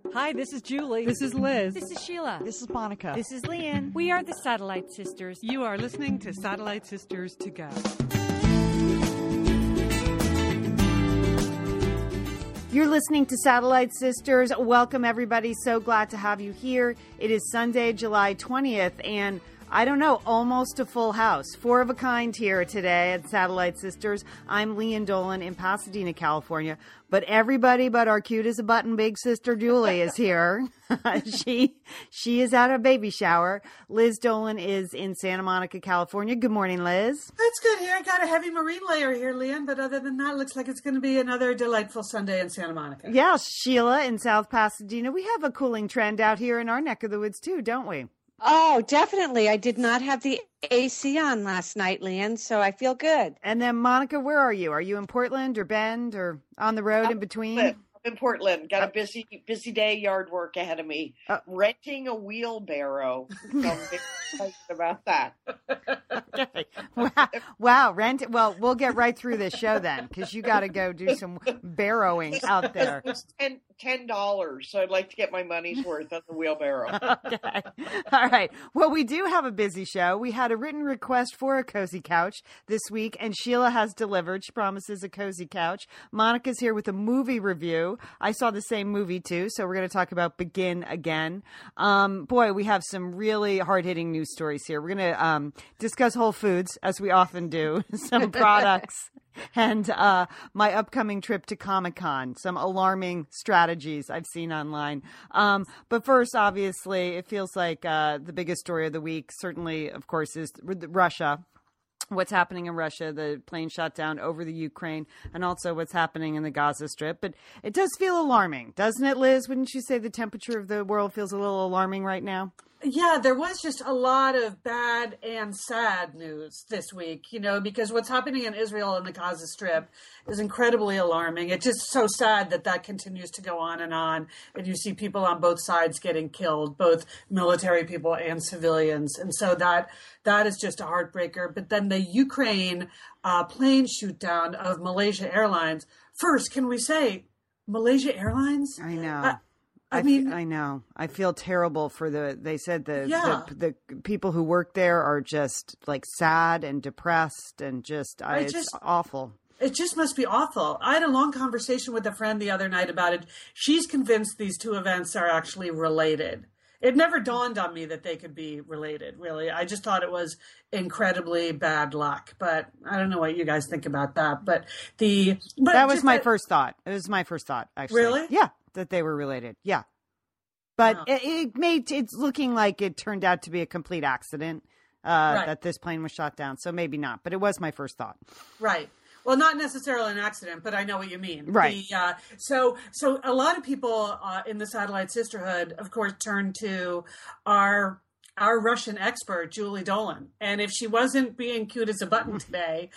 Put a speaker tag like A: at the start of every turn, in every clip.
A: Hi, this is Julie.
B: This is Liz.
C: This is Sheila.
D: This is Monica.
E: This is Leanne.
C: We are the Satellite Sisters.
B: You are listening to Satellite Sisters to Go.
E: You're listening to Satellite Sisters. Welcome, everybody. So glad to have you here. It is Sunday, July 20th, and I don't know, almost a full house. Four of a kind here today at Satellite Sisters. I'm Leanne Dolan in Pasadena, California. But everybody but our cute as a button big sister Julie is here. She is at a baby shower. Liz Dolan is in Santa Monica, California. Good morning, Liz.
D: It's good here. I got a heavy marine layer here, Leanne, but other than that, it looks like it's going to be another delightful Sunday in Santa Monica.
E: Yeah, Sheila in South Pasadena. We have a cooling trend out here in our neck of the woods too, don't we?
F: Oh, definitely. I did not have the AC on last night, Leanne, so I feel good.
E: And then, Monica, where are you? Are you in Portland or Bend or on the road in between?
G: I'm in Portland. Got a busy day, yard work ahead of me. Renting a wheelbarrow. So I'm very excited about that.
E: Okay. Wow. Rent. Well, we'll get right through this show then, because you got to go do some barrowing out there.
G: It's $10, so I'd like to get my money's worth on the wheelbarrow.
E: Okay. All right. Well, we do have a busy show. We had a written request for a cozy couch this week, and Sheila has delivered. She promises a cozy couch. Monica's here with a movie review. I saw the same movie too, so we're going to talk about Begin Again. Boy, we have some really hard-hitting news stories here. We're going to discuss Whole Foods, as we often do, some products, and my upcoming trip to Comic-Con, some alarming strategies I've seen online. But first, obviously, it feels like the biggest story of the week, certainly, of course, is Russia. What's happening in Russia, the plane shot down over the Ukraine, and also what's happening in the Gaza Strip. But it does feel alarming, doesn't it, Liz? Wouldn't you say the temperature of the world feels a little alarming right now?
D: Yeah, there was just a lot of bad and sad news this week, because what's happening in Israel and the Gaza Strip is incredibly alarming. It's just so sad that continues to go on, and you see people on both sides getting killed, both military people and civilians. And so that is just a heartbreaker. But then the Ukraine plane shoot down of Malaysia Airlines. First, can we say Malaysia Airlines?
E: I know. I know. I feel terrible for they said the people who work there are just like sad and depressed and it's awful.
D: It just must be awful. I had a long conversation with a friend the other night about it. She's convinced these two events are actually related. It never dawned on me that they could be related, really. I just thought it was incredibly bad luck. But I don't know what you guys think about that. But
E: that was my first thought. It was my first thought, actually.
D: Really?
E: Yeah, that they were related. Yeah. But it's looking like it turned out to be a complete accident that this plane was shot down. So maybe not. But it was my first thought.
D: Right. Well, not necessarily an accident, but I know what you mean.
E: Right.
D: So a lot of people in the Satellite Sisterhood, of course, turn to our Russian expert, Julie Dolan. And if she wasn't being cute as a button today,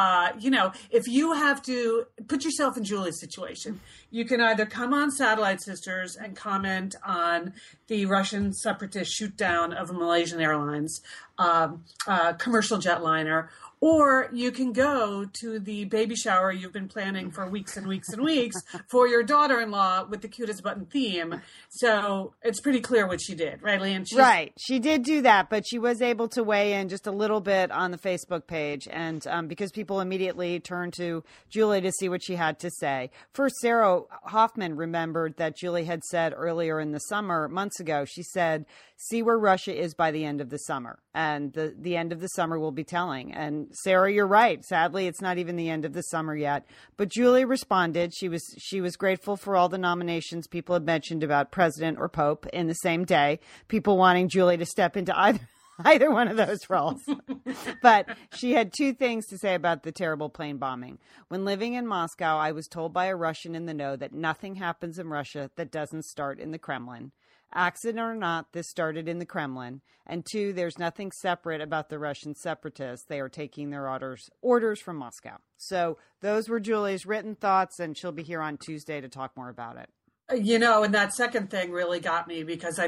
D: if you have to put yourself in Julie's situation, you can either come on Satellite Sisters and comment on the Russian separatist shoot down of a Malaysian Airlines commercial jetliner, or you can go to the baby shower you've been planning for weeks and weeks and weeks for your daughter-in-law with the cutest button theme. So it's pretty clear what she did, right, Leanne?
E: Right. She did do that, but she was able to weigh in just a little bit on the Facebook page. And because people immediately turned to Julie to see what she had to say. First, Sarah Hoffman remembered that Julie had said earlier in the summer, months ago, she said, see where Russia is by the end of the summer. And the end of the summer will be telling. And Sarah, you're right. Sadly, it's not even the end of the summer yet. But Julie responded. She was grateful for all the nominations people had mentioned about president or pope in the same day. People wanting Julie to step into either one of those roles. But she had two things to say about the terrible plane bombing. When living in Moscow, I was told by a Russian in the know that nothing happens in Russia that doesn't start in the Kremlin. Accident or not, this started in the Kremlin. And two, there's nothing separate about the Russian separatists. They are taking their orders from Moscow. So those were Julie's written thoughts, and she'll be here on Tuesday to talk more about it.
D: And that second thing really got me, because I think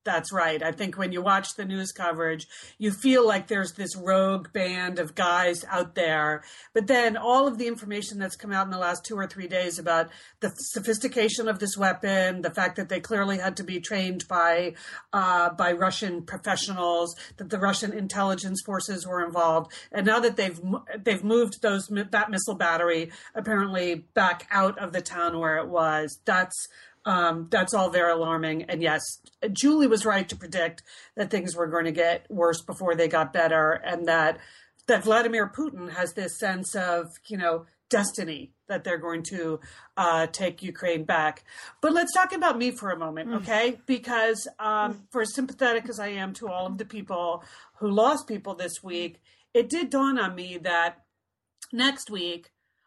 D: That's right. I think when you watch the news coverage, you feel like there's this rogue band of guys out there. But then all of the information that's come out in the last 2 or 3 days about the sophistication of this weapon, the fact that they clearly had to be trained by Russian professionals, that the Russian intelligence forces were involved, and now that they've moved that missile battery apparently back out of the town where it was. That's all very alarming. And yes, Julie was right to predict that things were going to get worse before they got better, and that Vladimir Putin has this sense of, destiny that they're going to take Ukraine back. But let's talk about me for a moment, okay? Because for as sympathetic as I am to all of the people who lost people this week, it did dawn on me that next week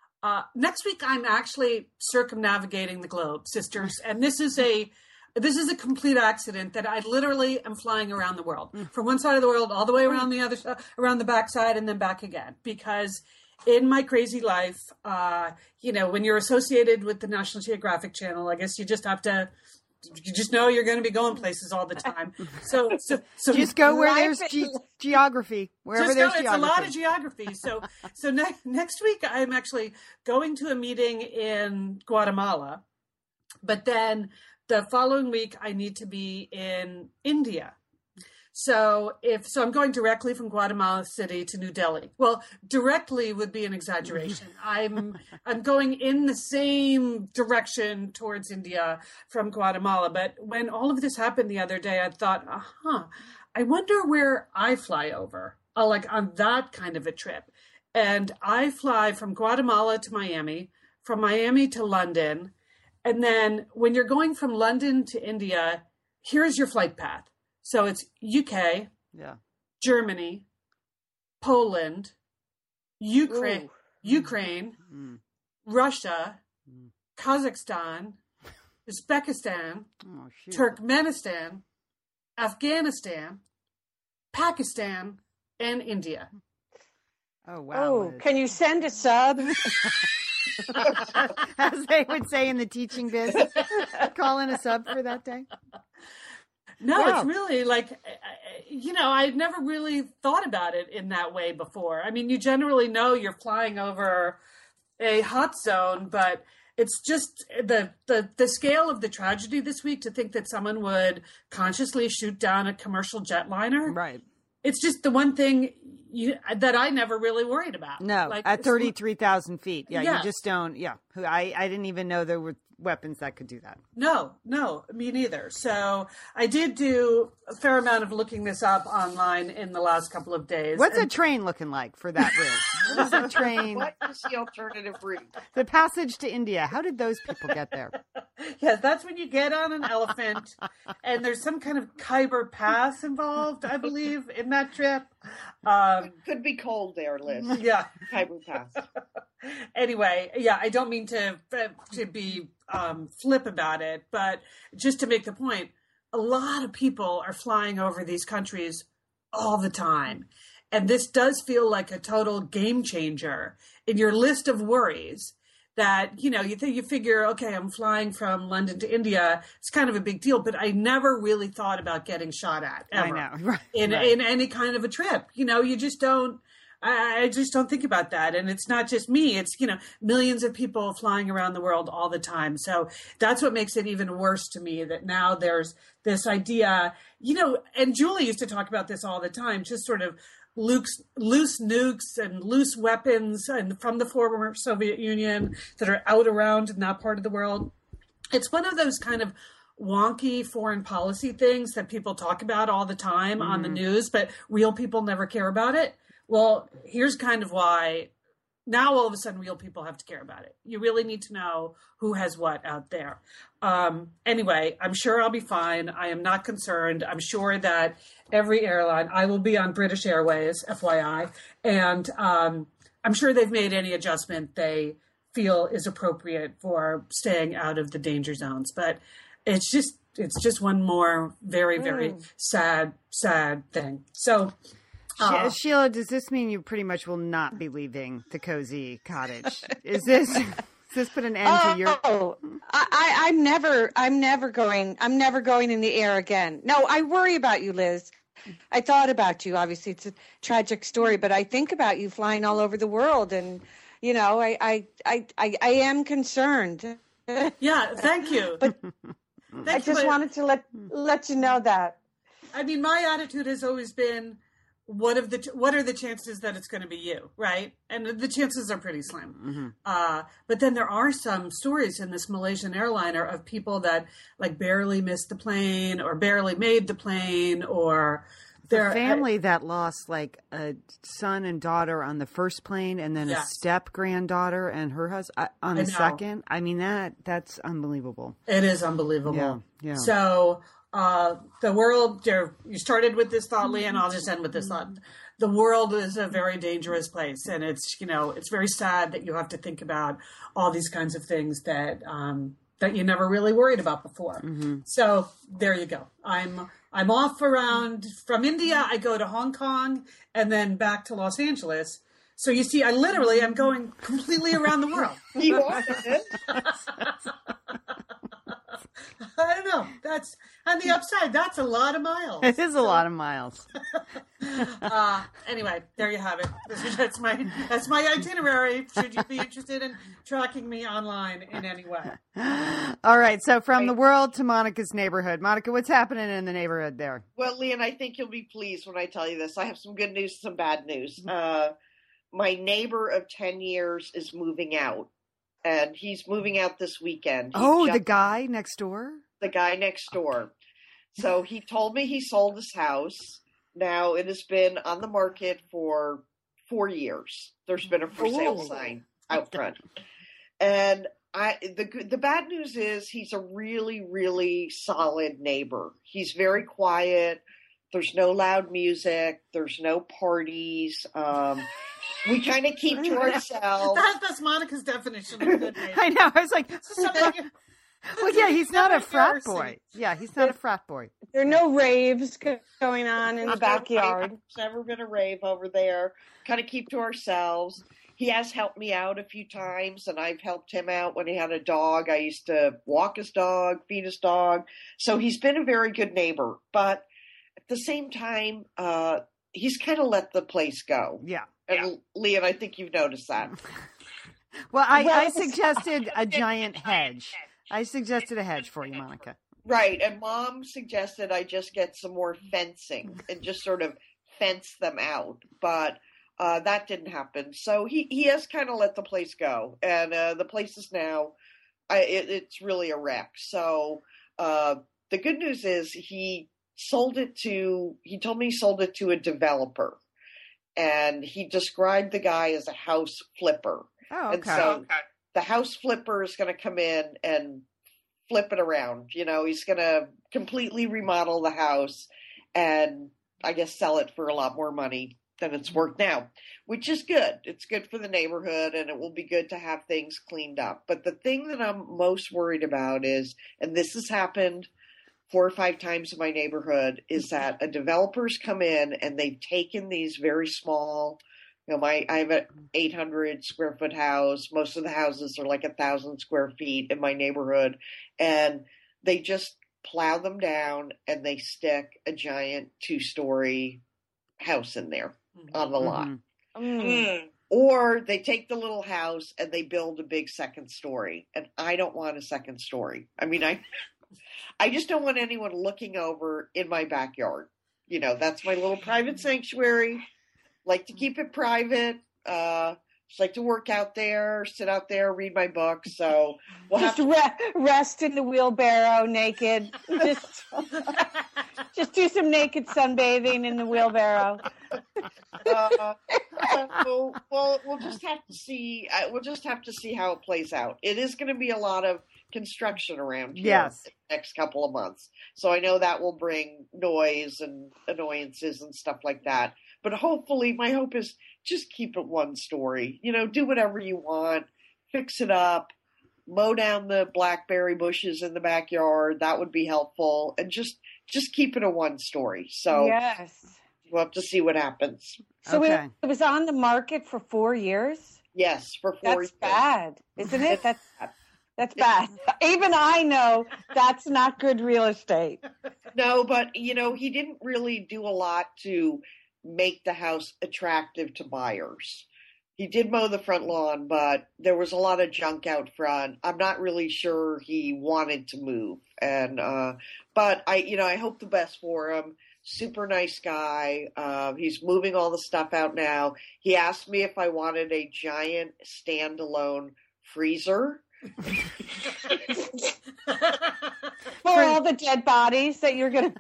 D: I'm actually circumnavigating the globe, sisters, and this is a complete accident that I literally am flying around the world, from one side of the world all the way around the other side, around the backside, and then back again. Because in my crazy life, when you're associated with the National Geographic Channel, I guess you just know you're going to be going places all the time. So
E: just go where there's geography, wherever there's geography.
D: It's a lot of geography. So next week I'm actually going to a meeting in Guatemala, but then the following week I need to be in India. So I'm going directly from Guatemala City to New Delhi. Well, directly would be an exaggeration. I'm going in the same direction towards India from Guatemala. But when all of this happened the other day, I thought, I wonder where I fly over, like on that kind of a trip. And I fly from Guatemala to Miami, from Miami to London. And then when you're going from London to India, here's your flight path. So it's UK, Germany, Poland, Ukraine, Russia, Kazakhstan, Uzbekistan, Turkmenistan, Afghanistan, Pakistan, and India.
E: Oh, wow.
F: Can you send a sub?
E: As they would say in the teaching business, call in a sub for that day.
D: No, It's really like, I'd never really thought about it in that way before. I mean, you generally know you're flying over a hot zone, but it's just the scale of the tragedy this week to think that someone would consciously shoot down a commercial jetliner.
E: Right.
D: It's just the one thing that I never really worried about.
E: No, at 33,000 feet. Yeah, you just don't. Yeah. I didn't even know there were weapons that could do that. No, me neither. So I did do a fair amount of looking this up online in the last couple of days. What's a train looking like for that route? What is a train?
G: What is the alternative route?
E: The passage to India. How did those people get there?
D: Yes, that's when you get on an elephant, and there's some kind of Khyber Pass involved, I believe, in that trip.
G: Could be cold there, Liz.
D: Yeah.
G: Khyber Pass.
D: Anyway, I don't mean to be flip about it, but just to make the point, a lot of people are flying over these countries all the time. And this does feel like a total game changer in your list of worries that, you figure, okay, I'm flying from London to India. It's kind of a big deal, but I never really thought about getting shot at ever.
E: I know. Right.
D: In any kind of a trip. You just don't. I just don't think about that. And it's not just me. It's, millions of people flying around the world all the time. So that's what makes it even worse to me, that now there's this idea, and Julie used to talk about this all the time, just sort of loose nukes and loose weapons and from the former Soviet Union that are out around in that part of the world. It's one of those kind of wonky foreign policy things that people talk about all the time on the news, but real people never care about it. Well, here's kind of why now all of a sudden real people have to care about it. You really need to know who has what out there. Anyway, I'm sure I'll be fine. I am not concerned. I'm sure that every airline, I will be on British Airways, FYI, and I'm sure they've made any adjustment they feel is appropriate for staying out of the danger zones. But it's just one more very, very sad thing. So,
E: Sheila, does this mean you pretty much will not be leaving the cozy cottage? Is this this put an end to your?
F: Oh, I'm never going in the air again. No, I worry about you, Liz. I thought about you. Obviously, it's a tragic story, but I think about you flying all over the world, and I am concerned.
D: Yeah, thank you.
F: But I just wanted to let you know that.
D: I mean, my attitude has always been, what are the chances that it's going to be you, right? And the chances are pretty slim. But then there are some stories in this Malaysian airliner of people that like barely missed the plane or barely made the plane, or
E: their family that lost like a son and daughter on the first plane, and then a step granddaughter and her husband on the second. I mean, that's unbelievable.
D: It is unbelievable.
E: Yeah.
D: So the world, you started with this thought, Lee, and I'll just end with this thought. The world is a very dangerous place, and it's very sad that you have to think about all these kinds of things that you never really worried about before. So there you go. I'm off around from India. I go to Hong Kong and then back to Los Angeles. So you see, I'm going completely around the world.
G: You are.
D: I don't know. That's on the upside. That's a lot of miles.
E: It is a lot of miles.
D: Anyway, there you have it. That's my itinerary. Should you be interested in tracking me online in any way?
E: All right. So from the world to Monica's neighborhood. Monica, what's happening in the neighborhood there?
G: Well, Leanne, I think you'll be pleased when I tell you this. I have some good news, some bad news. My neighbor of 10 years is moving out. And he's moving out this weekend.
E: The guy next door?
G: The guy next door. So he told me he sold his house. Now it has been on the market for 4 years. There's been a for sale sign out front. And the bad news is he's a really, really solid neighbor. He's very quiet. There's no loud music. There's no parties. We kind of keep to ourselves.
D: That's Monica's definition of a good neighbor.
E: I know. I was like, well, yeah, he's not a frat boy. Yeah, he's not a frat boy.
F: There are no raves going on in the backyard.
G: There's never been a rave over there. Kind of keep to ourselves. He has helped me out a few times, and I've helped him out when he had a dog. I used to walk his dog, feed his dog. So he's been a very good neighbor. But at the same time, he's kind of let the place go.
E: Yeah.
G: And Leanne, I think you've noticed that.
E: Well, I suggested a giant hedge. I suggested a hedge for you, Monica.
G: Right. And Mom suggested I just get some more fencing and just sort of fence them out. But that didn't happen. So he has kind of let the place go. And the place is now, it's really a wreck. So the good news is he told me he sold it to a developer. And he described the guy as a house flipper.
E: Oh, okay.
G: And so the house flipper is going to come in and flip it around. He's going to completely remodel the house and I guess sell it for a lot more money than it's worth now, which is good. It's good for the neighborhood and it will be good to have things cleaned up. But the thing that I'm most worried about is, and this has happened 4 or 5 times in my neighborhood, is that a developer's come in and they've taken these very small, I have an 800 square foot house. Most of the houses are like 1,000 square feet in my neighborhood. And they just plow them down and they stick a giant 2-story house in there on the lot. Or they take the little house and they build a big second story. And I don't want a second story. I mean, I just don't want anyone looking over in my backyard. That's my little private sanctuary. Like to keep it private. Just like to work out there, sit out there, read my book. So we'll
F: just rest in the wheelbarrow naked. Just do some naked sunbathing in the wheelbarrow.
G: We'll just have to see. We'll just have to see how it plays out. It is going to be a lot of construction around here in the next couple of months. So I know that will bring noise and annoyances and stuff like that. But hopefully, my hope is just keep it one story. Do whatever you want, fix it up, mow down the blackberry bushes in the backyard. That would be helpful. And just keep it a one story. So
F: yes,
G: we'll have to see what happens.
F: So it was on the market for 4 years?
G: Yes, for 4
F: That's
G: years.
F: bad, isn't it? That's bad. Even I know that's not good real estate.
G: No, but he didn't really do a lot to make the house attractive to buyers. He did mow the front lawn, but there was a lot of junk out front. I'm not really sure he wanted to move. And but I hope the best for him. Super nice guy. He's moving all the stuff out now. He asked me if I wanted a giant standalone freezer.
F: For all the dead bodies that you're gonna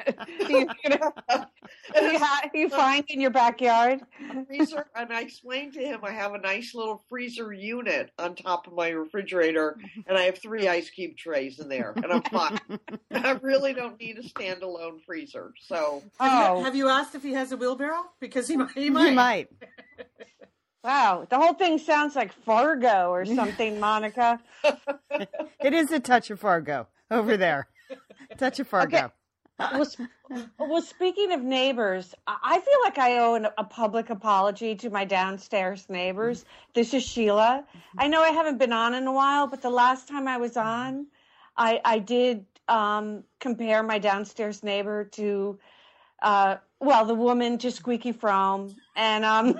F: you find in your backyard.
G: Freezer, and I explained to him I have a nice little freezer unit on top of my refrigerator, and I have 3 ice cube trays in there, and I'm fine. I really don't need a standalone freezer. So,
D: have you asked if he has a wheelbarrow? Because he might.
E: He might.
F: Wow, the whole thing sounds like Fargo or something, Monica.
E: It is a touch of Fargo over there. Touch of Fargo.
F: Okay. Well, speaking of neighbors, I feel like I owe a public apology to my downstairs neighbors. This is Sheila. I know I haven't been on in a while, but the last time I was on, I did compare my downstairs neighbor to, the woman to Squeaky Fromme. And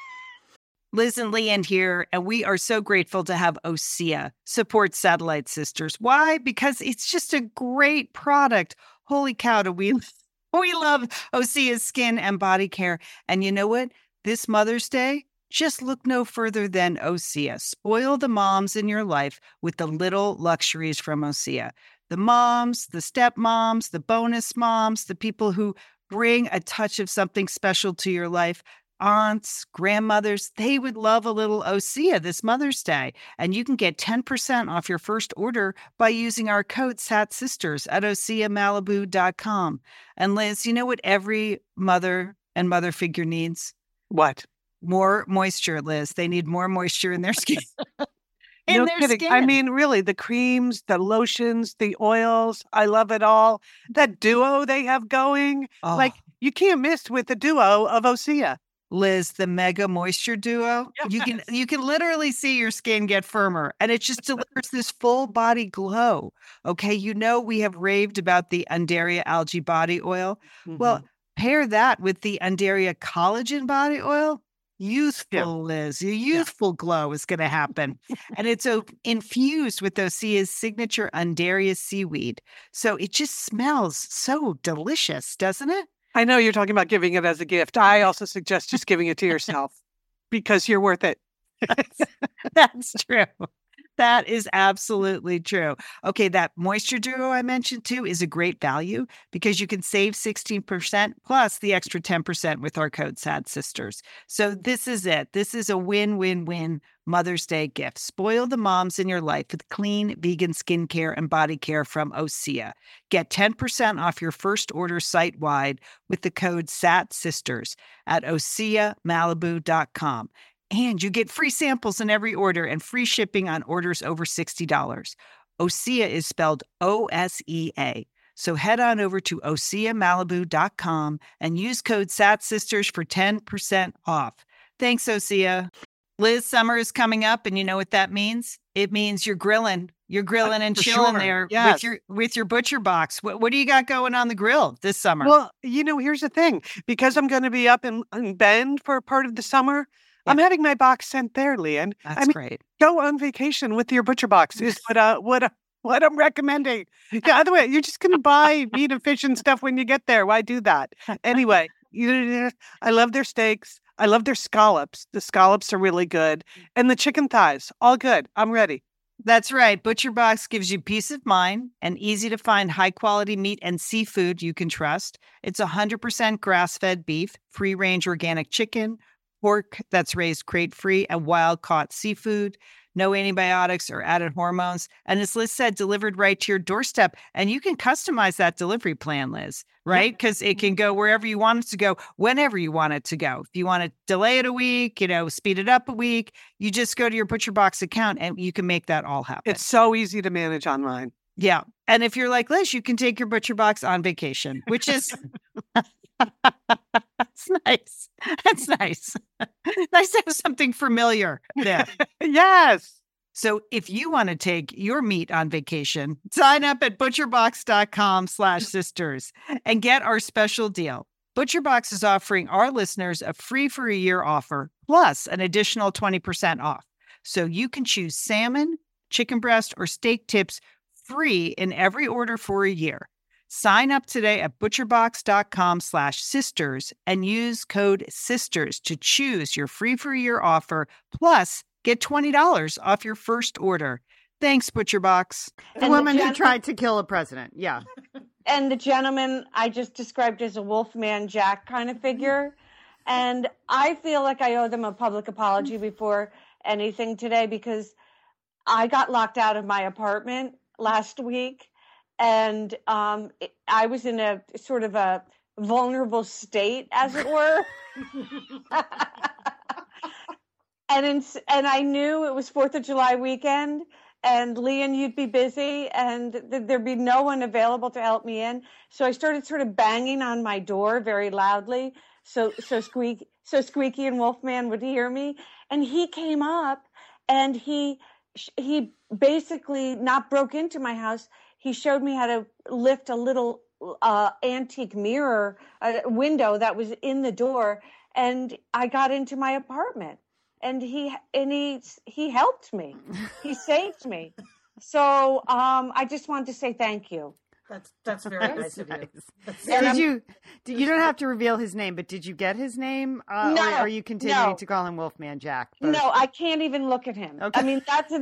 C: Liz and Leanne here, and we are so grateful to have OSEA support Satellite Sisters. Why? Because it's just a great product. Holy cow, do we love OSEA's skin and body care. And you know what? This Mother's Day, just look no further than OSEA. Spoil the moms in your life with the little luxuries from OSEA. The moms, the stepmoms, the bonus moms, the people who bring a touch of something special to your life. Aunts, grandmothers, they would love a little OSEA this Mother's Day. And you can get 10% off your first order by using our code SATSisters at OSEAMalibu.com. And Liz, you know what every mother and mother figure needs?
A: What?
C: More moisture, Liz. They need more moisture in their skin.
A: No kidding. I mean, really, the creams, the lotions, the oils, I love it all. That duo they have going, you can't miss with the duo of OSEA.
C: Liz, the Mega Moisture Duo.
A: Yes.
C: You can literally see your skin get firmer, and it just delivers this full body glow. Okay, we have raved about the Undaria Algae Body Oil. Mm-hmm. Well, pair that with the Undaria Collagen Body Oil. Youthful, Liz. Your youthful glow is going to happen. And it's infused with OSEA's signature Undaria seaweed. So it just smells so delicious, doesn't it?
A: I know you're talking about giving it as a gift. I also suggest just giving it to yourself because you're worth it.
C: That's true. That is absolutely true. Okay, that Moisture Duo I mentioned too is a great value because you can save 16% plus the extra 10% with our code SADSisters. So this is it. This is a win-win-win Mother's Day gift. Spoil the moms in your life with clean vegan skincare and body care from OSEA. Get 10% off your first order site-wide with the code SATSisters at OSEAMalibu.com. And you get free samples in every order and free shipping on orders over $60. OSEA is spelled O-S-E-A. So head on over to OSEAMalibu.com and use code SATSisters for 10% off. Thanks, OSEA. Liz, summer is coming up, and you know what that means? It means you're grilling. You're grilling and chilling there with your butcher box. What do you got going on the grill this summer?
A: Well, here's the thing. Because I'm going to be up in Bend for part of the summer, I'm having my box sent there, Leanne.
C: That's great.
A: Go on vacation with your butcher box is what I'm recommending. Yeah, other way, you're just going to buy meat and fish and stuff when you get there. Why do that? Anyway, I love their steaks. I love their scallops. The scallops are really good. And the chicken thighs, all good. I'm ready.
C: That's right. ButcherBox gives you peace of mind and easy to find high quality meat and seafood you can trust. It's 100% grass-fed beef, free-range organic chicken, pork that's raised crate-free, and wild-caught seafood. No antibiotics or added hormones. And as Liz said, delivered right to your doorstep. And you can customize that delivery plan, Liz, right? Because it can go wherever you want it to go, whenever you want it to go. If you want to delay it a week, speed it up a week, you just go to your ButcherBox account and you can make that all happen.
A: It's so easy to manage online.
C: Yeah. And if you're like Liz, you can take your ButcherBox on vacation, which is That's nice. That's nice. Nice to have something familiar there.
A: Yes.
C: So if you want to take your meat on vacation, sign up at butcherbox.com/sisters and get our special deal. ButcherBox is offering our listeners a free for a year offer, plus an additional 20% off. So you can choose salmon, chicken breast, or steak tips free in every order for a year. Sign up today at butcherbox.com/sisters and use code SISTERS to choose your free for a year offer, plus get $20 off your first order. Thanks, ButcherBox.
E: The woman who tried to kill a president. Yeah.
F: And the gentleman I just described as a Wolfman Jack kind of figure. And I feel like I owe them a public apology before anything today, because I got locked out of my apartment last week. And I was in a sort of a vulnerable state, as it were. And I knew it was 4th of July weekend, and Leon, you'd be busy, and there'd be no one available to help me in. So I started sort of banging on my door very loudly, so Squeaky and Wolfman would hear me. And he came up, and he basically not broke into my house. He showed me how to lift a little antique mirror window that was in the door, and I got into my apartment. And he helped me. He saved me. So I just wanted to say thank you.
D: That's very nice of you.
E: You don't have to reveal his name, but did you get his name?
F: No.
E: Or are you continuing to call him Wolfman Jack?
F: No, I can't even look at him.
E: Okay.
F: I mean, that's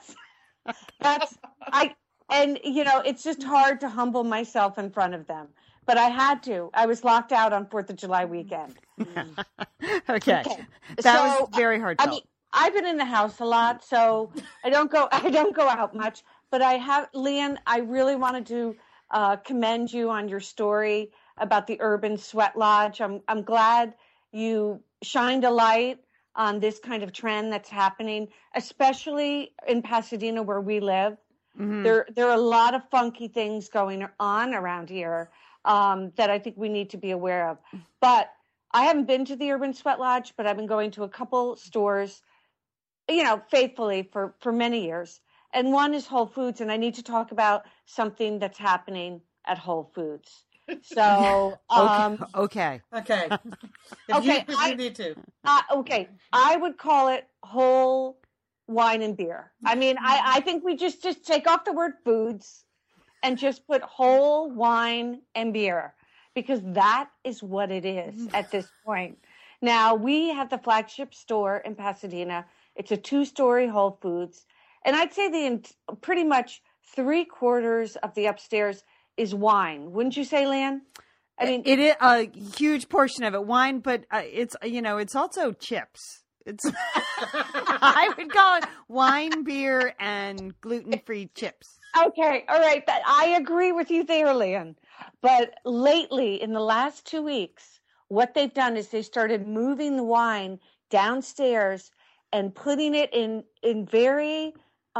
F: and it's just hard to humble myself in front of them. But I had to. I was locked out on 4th of July weekend.
E: Okay. That was very hard.
F: I mean, I've been in the house a lot, so I don't go out much. But I have, Leon, I really wanted to commend you on your story about the urban sweat lodge. I'm glad you shined a light on this kind of trend that's happening, especially in Pasadena where we live. Mm-hmm. There are a lot of funky things going on around here that I think we need to be aware of. But I haven't been to the Urban Sweat Lodge, but I've been going to a couple stores, faithfully for many years. And one is Whole Foods, and I need to talk about something that's happening at Whole Foods. So,
E: okay.
D: If you need to.
F: Okay. I would call it whole wine and beer. I mean, I think we just take off the word foods and just put whole wine and beer, because that is what it is at this point. Now, we have the flagship store in Pasadena. It's a 2-story Whole Foods. And I'd say pretty much 3/4 of the upstairs is wine. Wouldn't you say, Lan? I mean,
E: it is a huge portion of it wine, but it's also chips. It's I would call it wine, beer, and gluten-free chips.
F: Okay, all right. I agree with you there, Lan. But lately, in the last 2 weeks, what they've done is they started moving the wine downstairs and putting it in very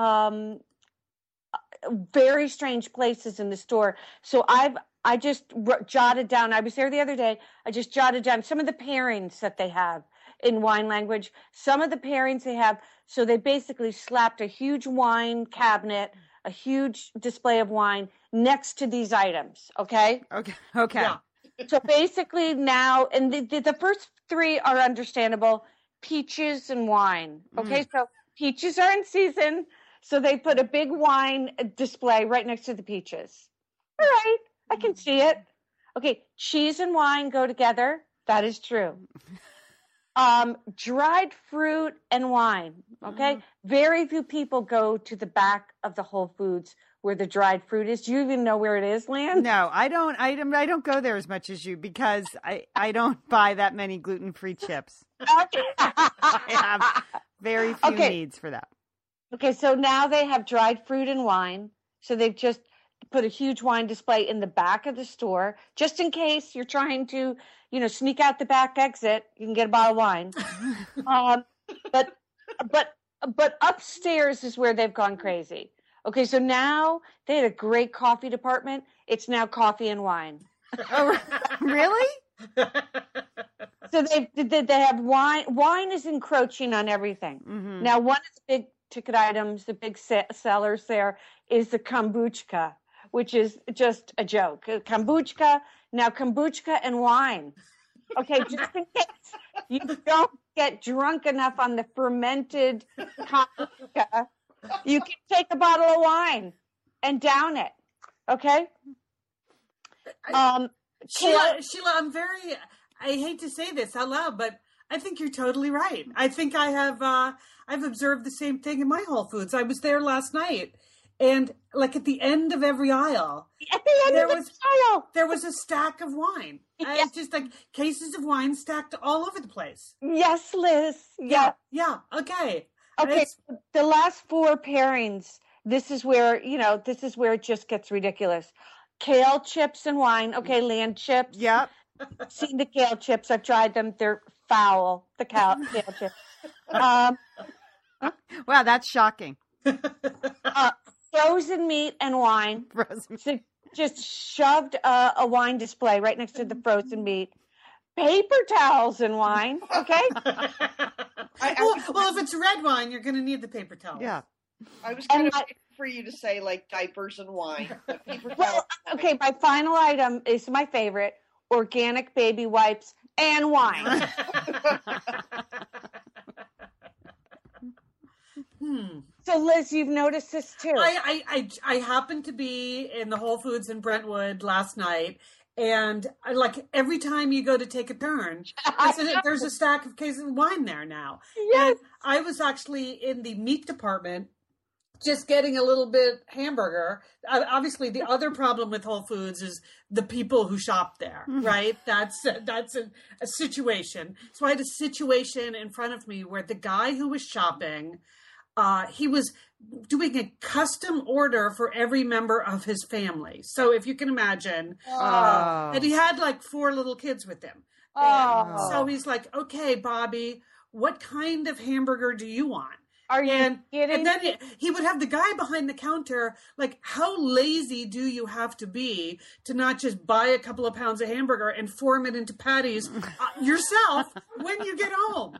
F: very strange places in the store. So I just jotted down. I was there the other day. I just jotted down some of the pairings that they have in wine language. Some of the pairings they have. So they basically slapped a huge wine cabinet, a huge display of wine next to these items. Okay.
E: Yeah.
F: So basically now, and the first 3 are understandable: peaches and wine. Okay. So peaches are in season. So they put a big wine display right next to the peaches. All right. I can see it. Okay. Cheese and wine go together. That is true. Dried fruit and wine. Okay. Very few people go to the back of the Whole Foods where the dried fruit is. Do you even know where it is, Lan?
E: No, I don't. I don't go there as much as you, because I don't buy that many gluten-free chips.
F: Okay.
E: I have very few needs for that.
F: Okay, so now they have dried fruit and wine. So they've just put a huge wine display in the back of the store, just in case you're trying to, sneak out the back exit. You can get a bottle of wine. But upstairs is where they've gone crazy. Okay, so now they had a great coffee department. It's now coffee and wine.
E: Oh, really?
F: So they have wine. Wine is encroaching on everything.
E: Mm-hmm.
F: Now, one of the big ticket items, the big sellers there, is the kombucha, which is just a joke. Kombucha and wine. Okay, just in case you don't get drunk enough on the fermented kombucha, you can take a bottle of wine and down it. Okay.
D: Sheila, I hate to say this out loud, but I think you're totally right. I think I've observed the same thing in my Whole Foods. I was there last night, and like at the end of every aisle, there was a stack of wine.
F: Yes.
D: Just like cases of wine stacked all over the place.
F: Yes, Liz. Yeah.
D: Yeah. Okay.
F: Okay. The last 4 pairings. This is where it just gets ridiculous. Kale chips and wine. Okay, land chips.
E: Yep.
F: Seen the kale chips. I've tried them. They're foul. The kale chips.
E: Wow, that's shocking.
F: Frozen meat and wine.
E: Frozen.
F: So just shoved a wine display right next to the frozen meat. Paper towels and wine. Okay.
D: Well, if it's red wine, you're going to need the paper towel.
E: Yeah.
G: I was kind of waiting for you to say like diapers and wine.
F: Well, okay. My final item is my favorite: organic baby wipes and wine. So, Liz, you've noticed this too.
D: I happened to be in the Whole Foods in Brentwood last night, and like every time you go to take a turn, there's a stack of cases of wine there now.
F: Yes.
D: And I was actually in the meat department, just getting a little bit hamburger. Obviously, the other problem with Whole Foods is the people who shop there, right? That's a situation. So I had a situation in front of me where the guy who was shopping, he was doing a custom order for every member of his family. So if you can imagine, and he had like 4 little kids with him. So he's like, okay, Bobby, what kind of hamburger do you want?
F: Are you kidding?
D: And then he would have the guy behind the counter, like, how lazy do you have to be to not just buy a couple of pounds of hamburger and form it into patties yourself when you get home?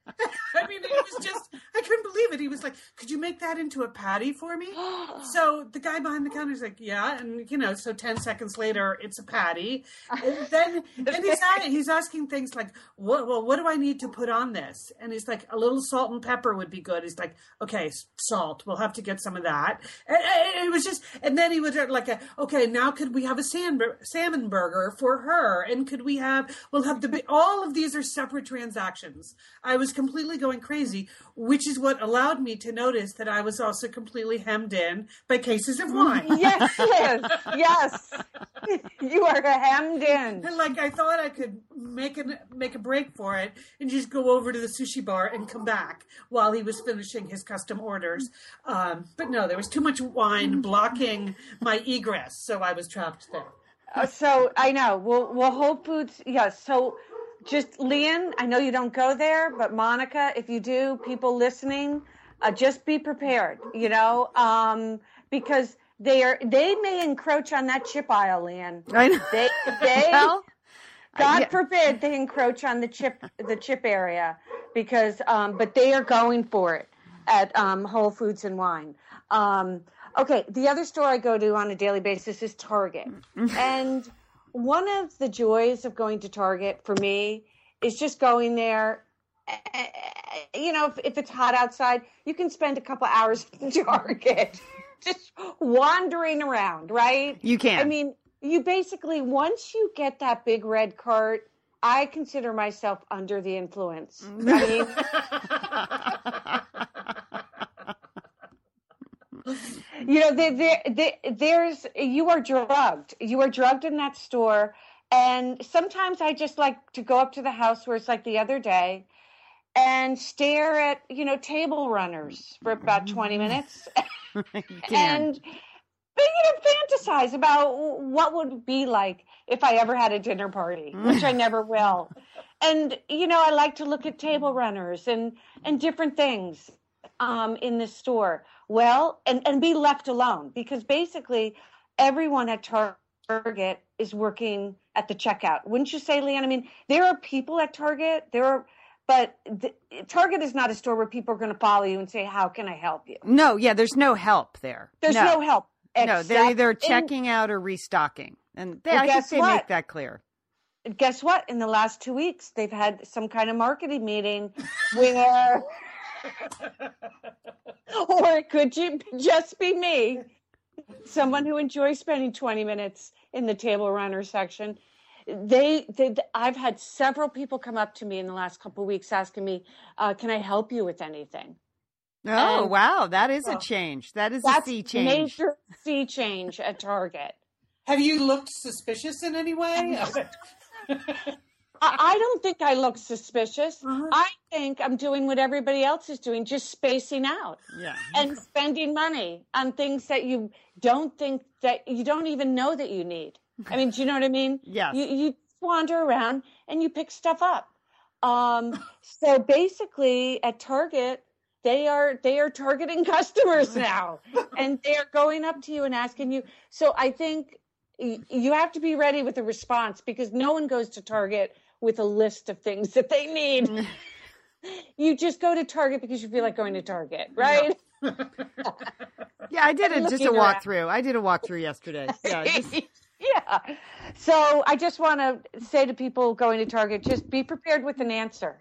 D: I mean, it was just, I couldn't believe it. He was like, could you make that into a patty for me? So the guy behind the counter is like, yeah. And, so 10 seconds later, it's a patty. And then he's asking things like, what do I need to put on this? And he's like, a little salt and pepper would be good. He's like, okay, salt. We'll have to get some of that. And it was just, and then he would like, okay, now could we have a salmon burger for her? And we'll have all of these are separate transactions. I was completely going crazy, which is what allowed me to notice that I was also completely hemmed in by cases of wine.
F: Yes, Liz. Yes. You are hemmed in.
D: And like I thought I could make a break for it and just go over to the sushi bar and come back while he was finishing his custom orders. But no, there was too much wine blocking my egress, so I was trapped there.
F: So I know. Well, Whole Foods, yes. So just Leanne, I know you don't go there, but Monica, if you do, people listening, just be prepared, because they may encroach on that chip aisle, Leanne.
E: I know.
F: They
E: Well,
F: God forbid they encroach on the chip area, because but they are going for it at Whole Foods and Wine. Okay, the other store I go to on a daily basis is Target. And one of the joys of going to Target for me is just going there. If it's hot outside, you can spend a couple hours in Target just wandering around, right?
E: You can.
F: I mean, you basically, once you get that big red cart, I consider myself under the influence. I mean, you are drugged. You are drugged in that store. And sometimes I just like to go up to the house where it's like the other day and stare at, table runners for about 20 minutes and fantasize about what would it be like if I ever had a dinner party, which I never will. And, I like to look at table runners and different things in the store. Well, and be left alone, because basically everyone at Target Target is working at the checkout. Wouldn't you say, Leanne? I mean, there are people at Target. But Target is not a store where people are going to follow you and say, "How can I help you?"
E: No, yeah, there's no help there.
F: There's no help.
E: No, they're either checking out or restocking, and I think they make that clear.
F: Guess what? In the last 2 weeks, they've had some kind of marketing meeting where, or it could just be me, someone who enjoys spending 20 minutes in the table runner section. I've had several people come up to me in the last couple of weeks asking me, "Can I help you with anything?"
E: Oh, and, wow. That is a change. That's a sea change.
F: Major sea change at Target.
D: Have you looked suspicious in any way?
F: I don't think I look suspicious. I think I'm doing what everybody else is doing, just spacing out and spending money on things that you don't even know that you need. I mean, do you know what I mean?
E: Yes.
F: You wander around and you pick stuff up. So basically at Target, they are targeting customers now, and they are going up to you and asking you. So I think you have to be ready with a response, because no one goes to Target with a list of things that they need. You just go to Target because you feel like going to Target, right?
E: Yeah, I did just a walkthrough. I did a walkthrough yesterday. Yeah.
F: Yeah. So I just want to say to people going to Target, just be prepared with an answer,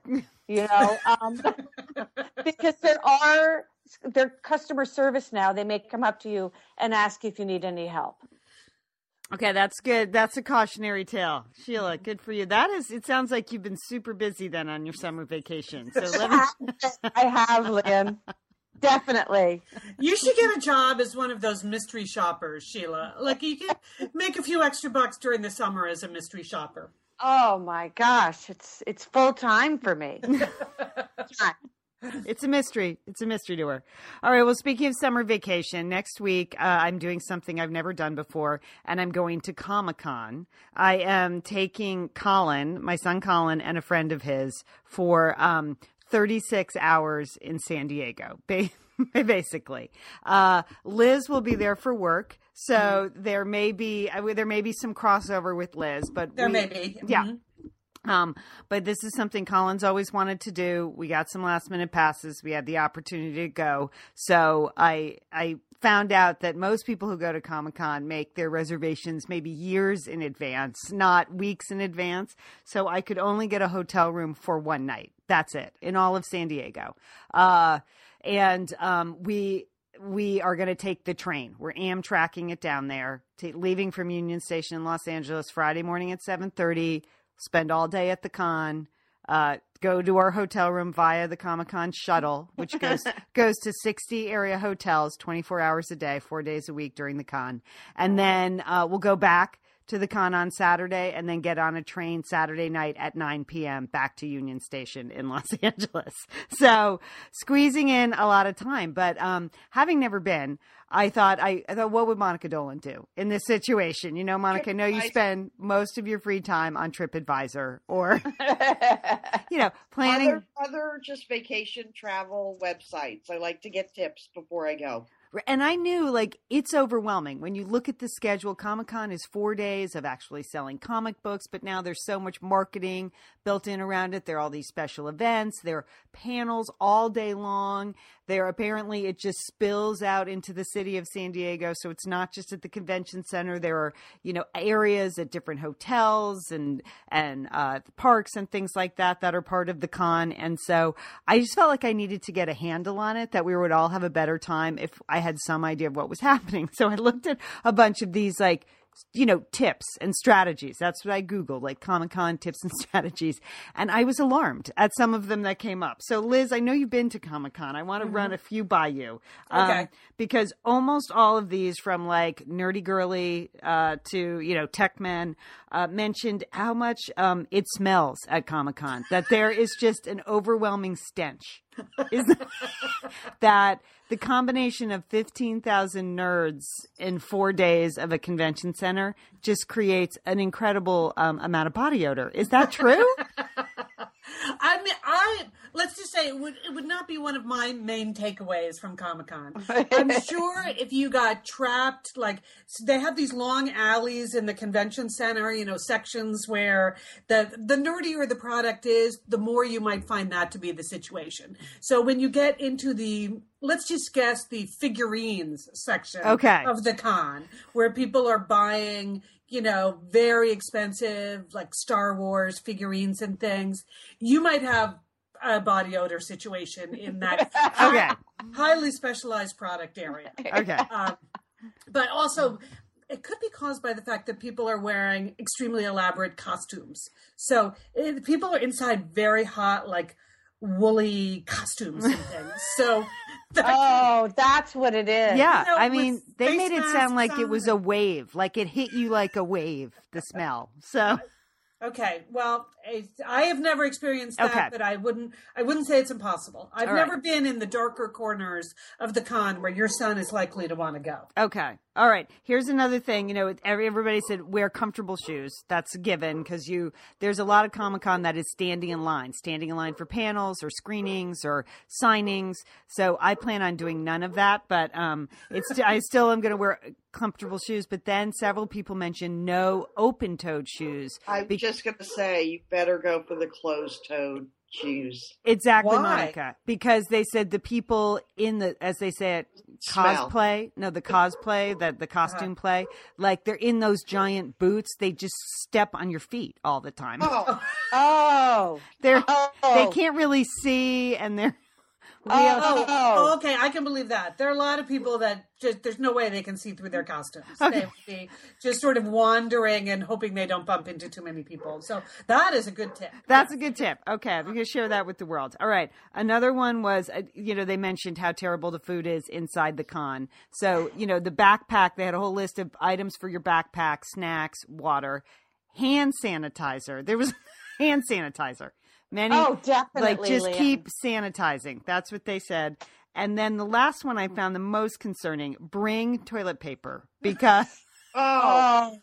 F: because their customer service now, they may come up to you and ask if you need any help.
E: Okay, that's good. That's a cautionary tale. Sheila, good for you. It sounds like you've been super busy then on your summer vacation. So
F: I have, Lynn. Definitely.
D: You should get a job as one of those mystery shoppers, Sheila. Like, you can make a few extra bucks during the summer as a mystery shopper.
F: Oh my gosh, it's full time for me.
E: It's a mystery. It's a mystery to her. All right. Well, speaking of summer vacation, next week I'm doing something I've never done before, and I'm going to Comic-Con. I am taking Colin, my son Colin, and a friend of his for 36 hours in San Diego, basically. Liz will be there for work, so there may be some crossover with Liz, but
D: there may be.
E: Yeah. Mm-hmm. But this is something Colin's always wanted to do. We got some last minute passes. We had the opportunity to go. So I found out that most people who go to Comic-Con make their reservations maybe years in advance, not weeks in advance. So I could only get a hotel room for one night. That's it in all of San Diego. We are going to take the train. We're Amtrakking it down there, leaving from Union Station in Los Angeles Friday morning at 7:30. Spend all day at the con, go to our hotel room via the Comic-Con shuttle, which goes to 60 area hotels 24 hours a day, 4 days a week during the con. And then we'll go back to the con on Saturday and then get on a train Saturday night at 9 p.m. back to Union Station in Los Angeles. So squeezing in a lot of time. But having never been, I thought, what would Monica Dolan do in this situation? You know, Monica, I know you spend most of your free time on TripAdvisor or, planning.
G: Other just vacation travel websites. I like to get tips before I go.
E: And I knew, it's overwhelming. When you look at the schedule, Comic-Con is 4 days of actually selling comic books, but now there's so much marketing built in around it. There are all these special events. There are panels all day long. Apparently, it just spills out into the city of San Diego. So it's not just at the convention center. There are, areas at different hotels and parks and things like that are part of the con. And so I just felt like I needed to get a handle on it, that we would all have a better time if I had some idea of what was happening. So I looked at a bunch of these tips and strategies. That's what I Googled, Comic-Con tips and strategies. And I was alarmed at some of them that came up. So Liz, I know you've been to Comic-Con. I want to run a few by you.
D: Okay.
E: Because almost all of these, from Nerdy Girly to, Tech Men, mentioned how much it smells at Comic-Con, that there is just an overwhelming stench. That the combination of 15,000 nerds in 4 days of a convention center just creates an incredible amount of body odor. Is that true?
D: I mean, let's just say it would not be one of my main takeaways from Comic-Con. I'm sure if you got trapped, like they have these long alleys in the convention center, sections where the nerdier the product is, the more you might find that to be the situation. So when you get into let's just guess the figurines section of the con, where people are buying, very expensive, like Star Wars figurines and things, you might have a body odor situation in that highly specialized product area.
C: Okay.
D: But also, it could be caused by the fact that people are wearing extremely elaborate costumes. So people are inside very hot, like woolly costumes and things. So
F: that's what it is.
C: Yeah, I mean, they made it sound like it was a wave, like it hit you like a wave, the smell. So
D: okay, well, I have never experienced that, but I wouldn't say it's impossible. I've never been in the darker corners of the con where your son is likely to want to go.
C: Okay. All right. Here's another thing. Everybody said wear comfortable shoes. That's a given because there's a lot of Comic-Con that is standing in line for panels or screenings or signings. So I plan on doing none of that, but I still am going to wear comfortable shoes. But then several people mentioned no open-toed shoes.
G: I'm just going to say you better go for the closed-toed shoes.
C: Exactly,
D: Why?
C: Monica. Because they said the people in the, as they say it, cosplay, the costume play, like they're in those giant boots. They just step on your feet all the time. They can't really see, and they're
D: okay, I can believe that. There are a lot of people that there's no way they can see through their costumes.
C: Okay.
D: They would be just sort of wandering and hoping they don't bump into too many people. So that is a good tip.
C: That's a good tip. Okay, I'm going to share that with the world. All right. Another one was, they mentioned how terrible the food is inside the con. So, the backpack, they had a whole list of items for your backpack, snacks, water, hand sanitizer. There was hand sanitizer.
F: Definitely.
C: Just
F: Leah.
C: keep sanitizing. That's what they said. And then the last one I found the most concerning: bring toilet paper because
F: gross.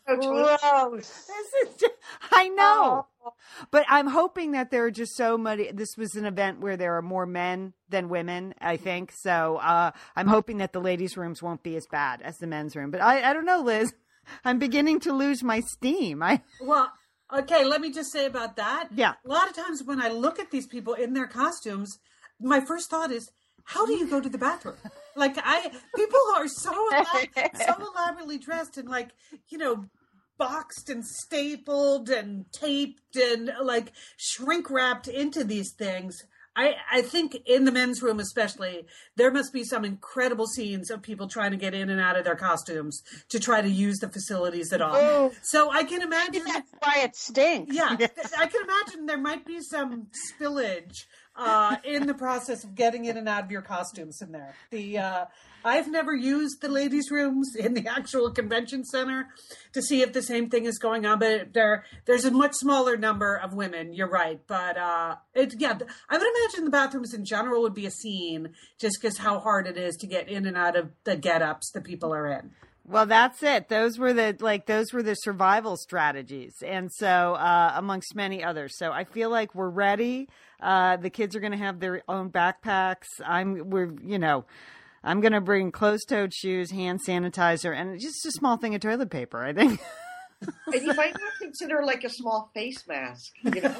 C: I know, but I'm hoping that there are just so many. This was an event where there are more men than women, I think. So I'm hoping that the ladies' rooms won't be as bad as the men's room. But I don't know, Liz. I'm beginning to lose my steam.
D: Okay, let me just say about that.
C: Yeah.
D: A lot of times when I look at these people in their costumes, my first thought is, how do you go to the bathroom? People are so elaborately dressed and boxed and stapled and taped and shrink wrapped into these things. I think in the men's room especially, there must be some incredible scenes of people trying to get in and out of their costumes to try to use the facilities at all.
F: Oh.
D: So I can imagine
F: that's why it stinks.
D: Yeah, I can imagine there might be some spillage in the process of getting in and out of your costumes in there. I've never used the ladies' rooms in the actual convention center to see if the same thing is going on, but there's a much smaller number of women. You're right, but I would imagine the bathrooms in general would be a scene just because how hard it is to get in and out of the get-ups that people are in.
C: Well, that's it. Those were the survival strategies, and so amongst many others. So I feel like we're ready. The kids are going to have their own backpacks. I'm going to bring closed-toed shoes, hand sanitizer, and just a small thing of toilet paper, I think.
G: And you might not consider a small face mask,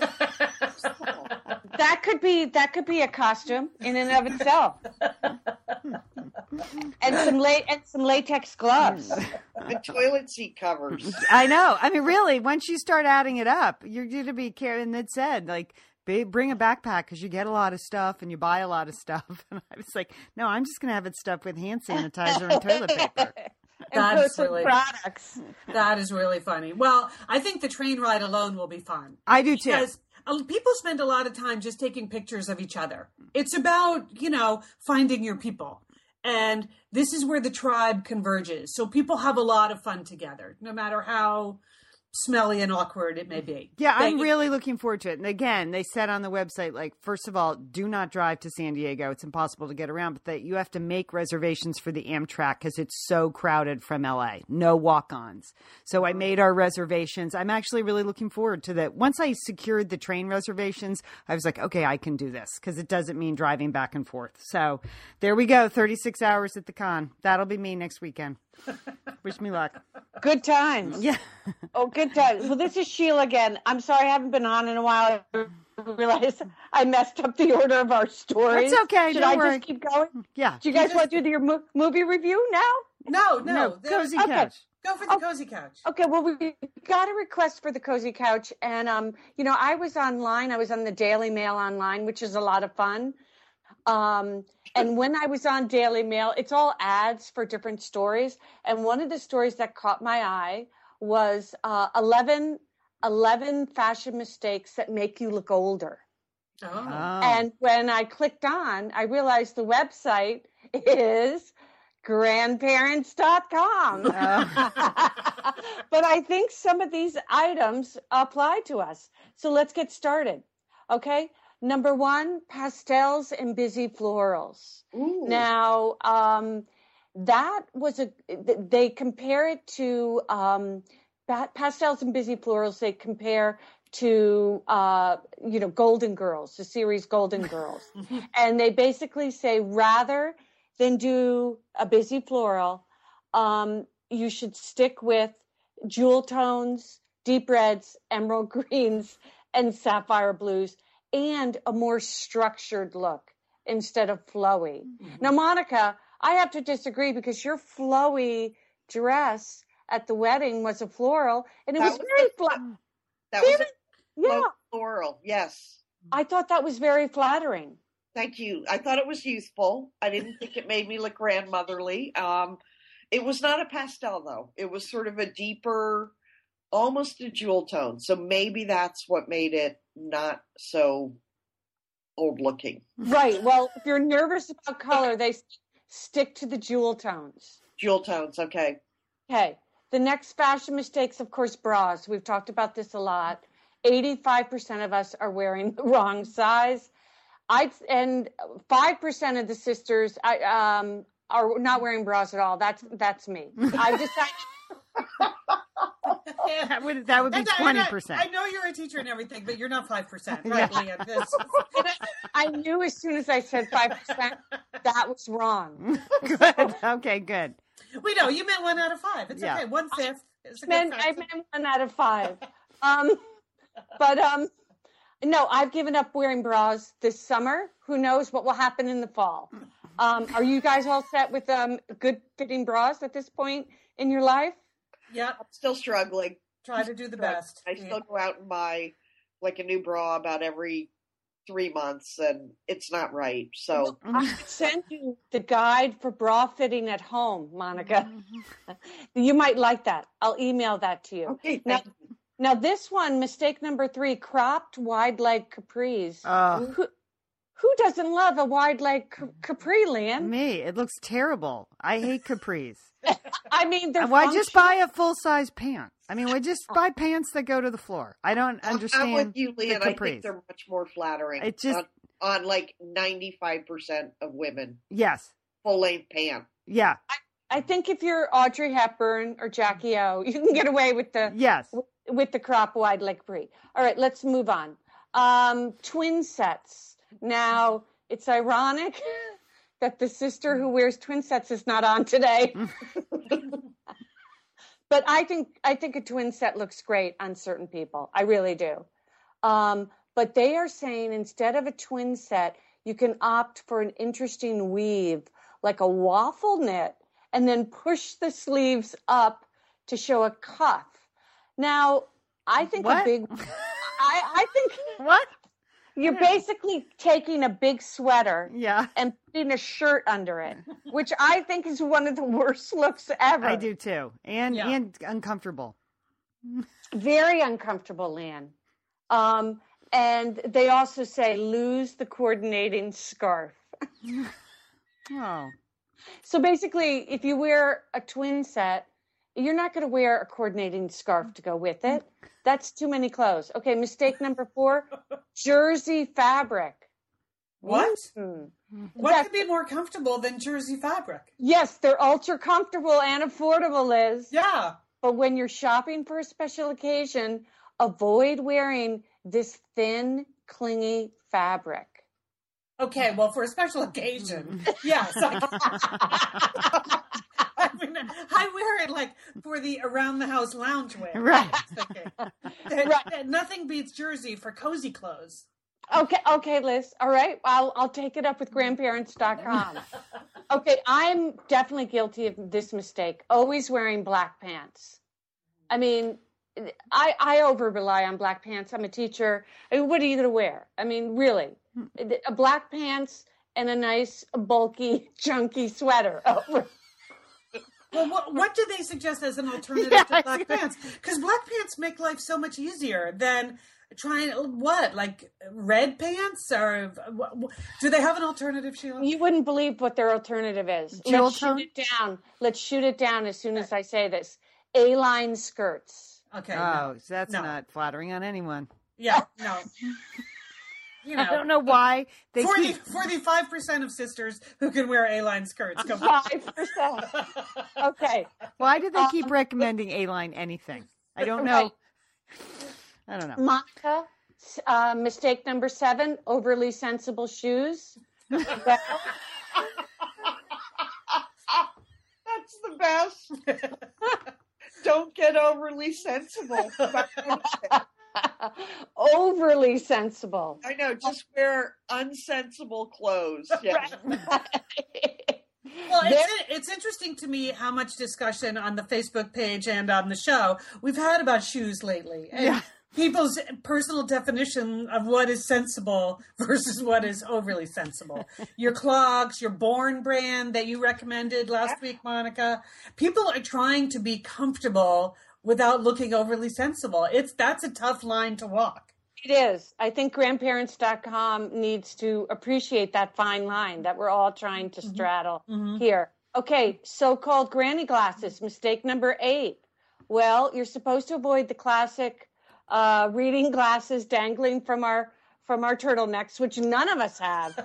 F: That could be a costume in and of itself. And some latex gloves.
G: And toilet seat covers.
C: I know. I mean, really, once you start adding it up, you're going to be careful. And it said, bring a backpack because you get a lot of stuff and you buy a lot of stuff. And I was like, no, I'm just going to have it stuffed with hand sanitizer and toilet paper.
D: That's really
F: products.
D: That is really funny. Well, I think the train ride alone will be fun.
C: I do too.
D: Because people spend a lot of time just taking pictures of each other. It's about, finding your people. And this is where the tribe converges. So people have a lot of fun together, no matter how smelly and awkward it may be.
E: Yeah, I'm
D: They-
E: really looking forward to it. And again, they said on the website, like, first of all, do not drive to San Diego. It's impossible to get around, but that you have to make reservations for the Amtrak because it's so crowded from LA. No walk-ons. So I made our reservations. I'm actually really looking forward to that. Once I secured the train reservations, I was like, okay, I can do this because it doesn't mean driving back and forth. So there we go. 36 hours at the con. That'll be me next weekend. Wish me luck.
F: Good times.
E: Yeah.
F: Oh, good times. Well, this is Sheila again. I'm sorry I haven't been on in a while. I realize I messed up the order of our stories.
E: That's okay.
F: Should
E: Don't
F: I
E: worry.
F: just keep going?
E: Yeah.
F: Do you guys want to do your movie review now?
D: No.
E: Cozy
F: Okay.
E: couch.
D: Go for the cozy couch.
F: Okay, well, we got a request for the Cozy Couch. And, I was online. I was on the Daily Mail online, which is a lot of fun. And when I was on Daily Mail, it's all ads for different stories. And one of the stories that caught my eye was 11 fashion mistakes that make you look older.
D: Oh.
F: And when I clicked on, I realized the website is grandparents.com. But I think some of these items apply to us. So let's get started. Okay. Number 1, pastels and busy florals.
G: Ooh.
F: Now, that was they compare it to pastels and busy florals. They compare to, Golden Girls, the series Golden Girls. And they basically say rather than do a busy floral, you should stick with jewel tones, deep reds, emerald greens, and sapphire blues, and a more structured look instead of flowy. Mm-hmm. Now, Monica, I have to disagree because your flowy dress at the wedding was a floral, and it was very
G: That was a floral, yes.
F: I thought that was very flattering.
G: Thank you. I thought it was youthful. I didn't think it made me look grandmotherly. It was not a pastel, though. It was sort of a deeper, almost a jewel tone. So maybe that's what made it not so old looking.
F: Right. Well, if you're nervous about color, they stick to the jewel tones.
G: Jewel tones, okay.
F: Okay. The next fashion mistakes, of course, bras. We've talked about this a lot. 85% of us are wearing the wrong size. And 5% of the sisters are not wearing bras at all. That's me. I decided.
E: That would be 20%.
D: I know you're a teacher and everything, but you're not 5%, right, Leah?
F: I knew as soon as I said 5%, that was wrong.
E: Good. Okay, good.
D: We know you meant 1 out of 5. It's okay. 1/5 is a good
F: I meant 1 out of 5. No, I've given up wearing bras this summer. Who knows what will happen in the fall? Are you guys all set with good fitting bras at this point in your life?
D: Yeah,
G: I'm still struggling.
D: Try to do the best.
G: I still go out and buy like a new bra about every 3 months, and it's not right. So
F: I could send you the guide for bra fitting at home, Monica. You might like that. I'll email that to you.
G: Okay.
F: Now this one, mistake number 3, cropped wide leg capris. Who doesn't love a wide leg capri, Liam?
E: Me. It looks terrible. I hate capris.
F: I mean, they're
E: why just buy a full size pant? I mean, why just buy pants that go to the floor? I don't understand.
G: I'm with you, Leah. I
E: capris.
G: think they're much more flattering.
E: It just
G: on like 95% of women.
E: Yes.
G: Full length pant.
E: Yeah.
F: I think if you're Audrey Hepburn or Jackie O, you can get away with the with the crop wide leg capri. All right, let's move on. Twin sets. Now, it's ironic that the sister who wears twin sets is not on today. But I think a twin set looks great on certain people. I really do. But they are saying instead of a twin set, you can opt for an interesting weave, like a waffle knit, and then push the sleeves up to show a cuff. Now, I think
E: what?
F: I think
E: what?
F: You're basically taking a big sweater
E: and
F: putting a shirt under it, which I think is one of the worst looks ever.
E: I do too. And uncomfortable.
F: Very uncomfortable, Lan. And they also say lose the coordinating scarf.
E: Oh.
F: So basically, if you wear a twin set, You're not going to wear a coordinating scarf to go with it. That's too many clothes. Okay, mistake number 4, jersey fabric.
D: What?
F: Mm.
D: What could be more comfortable than jersey fabric?
F: Yes, they're ultra comfortable and affordable, Liz.
D: Yeah.
F: But when you're shopping for a special occasion, avoid wearing this thin, clingy fabric.
D: Okay, well, for a special occasion, yes. I mean, I wear it like for the around the house loungewear.
C: Right.
F: Right.
D: Nothing beats jersey for cozy clothes.
F: Okay, Liz. All right, I'll take it up with grandparents.com. Okay, I'm definitely guilty of this mistake. Always wearing black pants. I mean, I over rely on black pants. I'm a teacher. I mean, what are you going to wear? I mean, really, a black pants and a nice bulky chunky sweater.
D: Well, what do they suggest as an alternative to black pants? Because black pants make life so much easier than trying like red pants, or do they have an alternative, Sheila?
F: You wouldn't believe what their alternative is.
C: Jewel
F: Let's
C: tone?
F: shoot it down. Let's shoot it down as soon as I say this. A-line skirts.
D: Okay.
E: Oh, so that's
D: No.
E: not flattering on anyone.
D: Yeah. No. You
E: I
D: know,
E: don't know why they
D: for
E: keep...
D: the 5% of sisters who can wear A-line skirts. Come
F: 5%. Okay.
E: Why do they keep recommending A-line anything? I don't know. I don't know.
F: Monica, mistake number 7, overly sensible shoes.
G: That's the best. Don't get overly sensible.
F: Overly sensible.
G: I know, just wear unsensible clothes. Yeah.
D: Well, it's interesting to me how much discussion on the Facebook page and on the show we've had about shoes lately. And people's personal definition of what is sensible versus what is overly sensible. Your clogs, your Born brand that you recommended last week, Monica. People are trying to be comfortable without looking overly sensible. That's a tough line to walk.
F: It is. I think grandparents.com needs to appreciate that fine line that we're all trying to straddle here. Okay, so-called granny glasses, mistake number 8. Well, you're supposed to avoid the classic reading glasses dangling from our turtlenecks, which none of us have.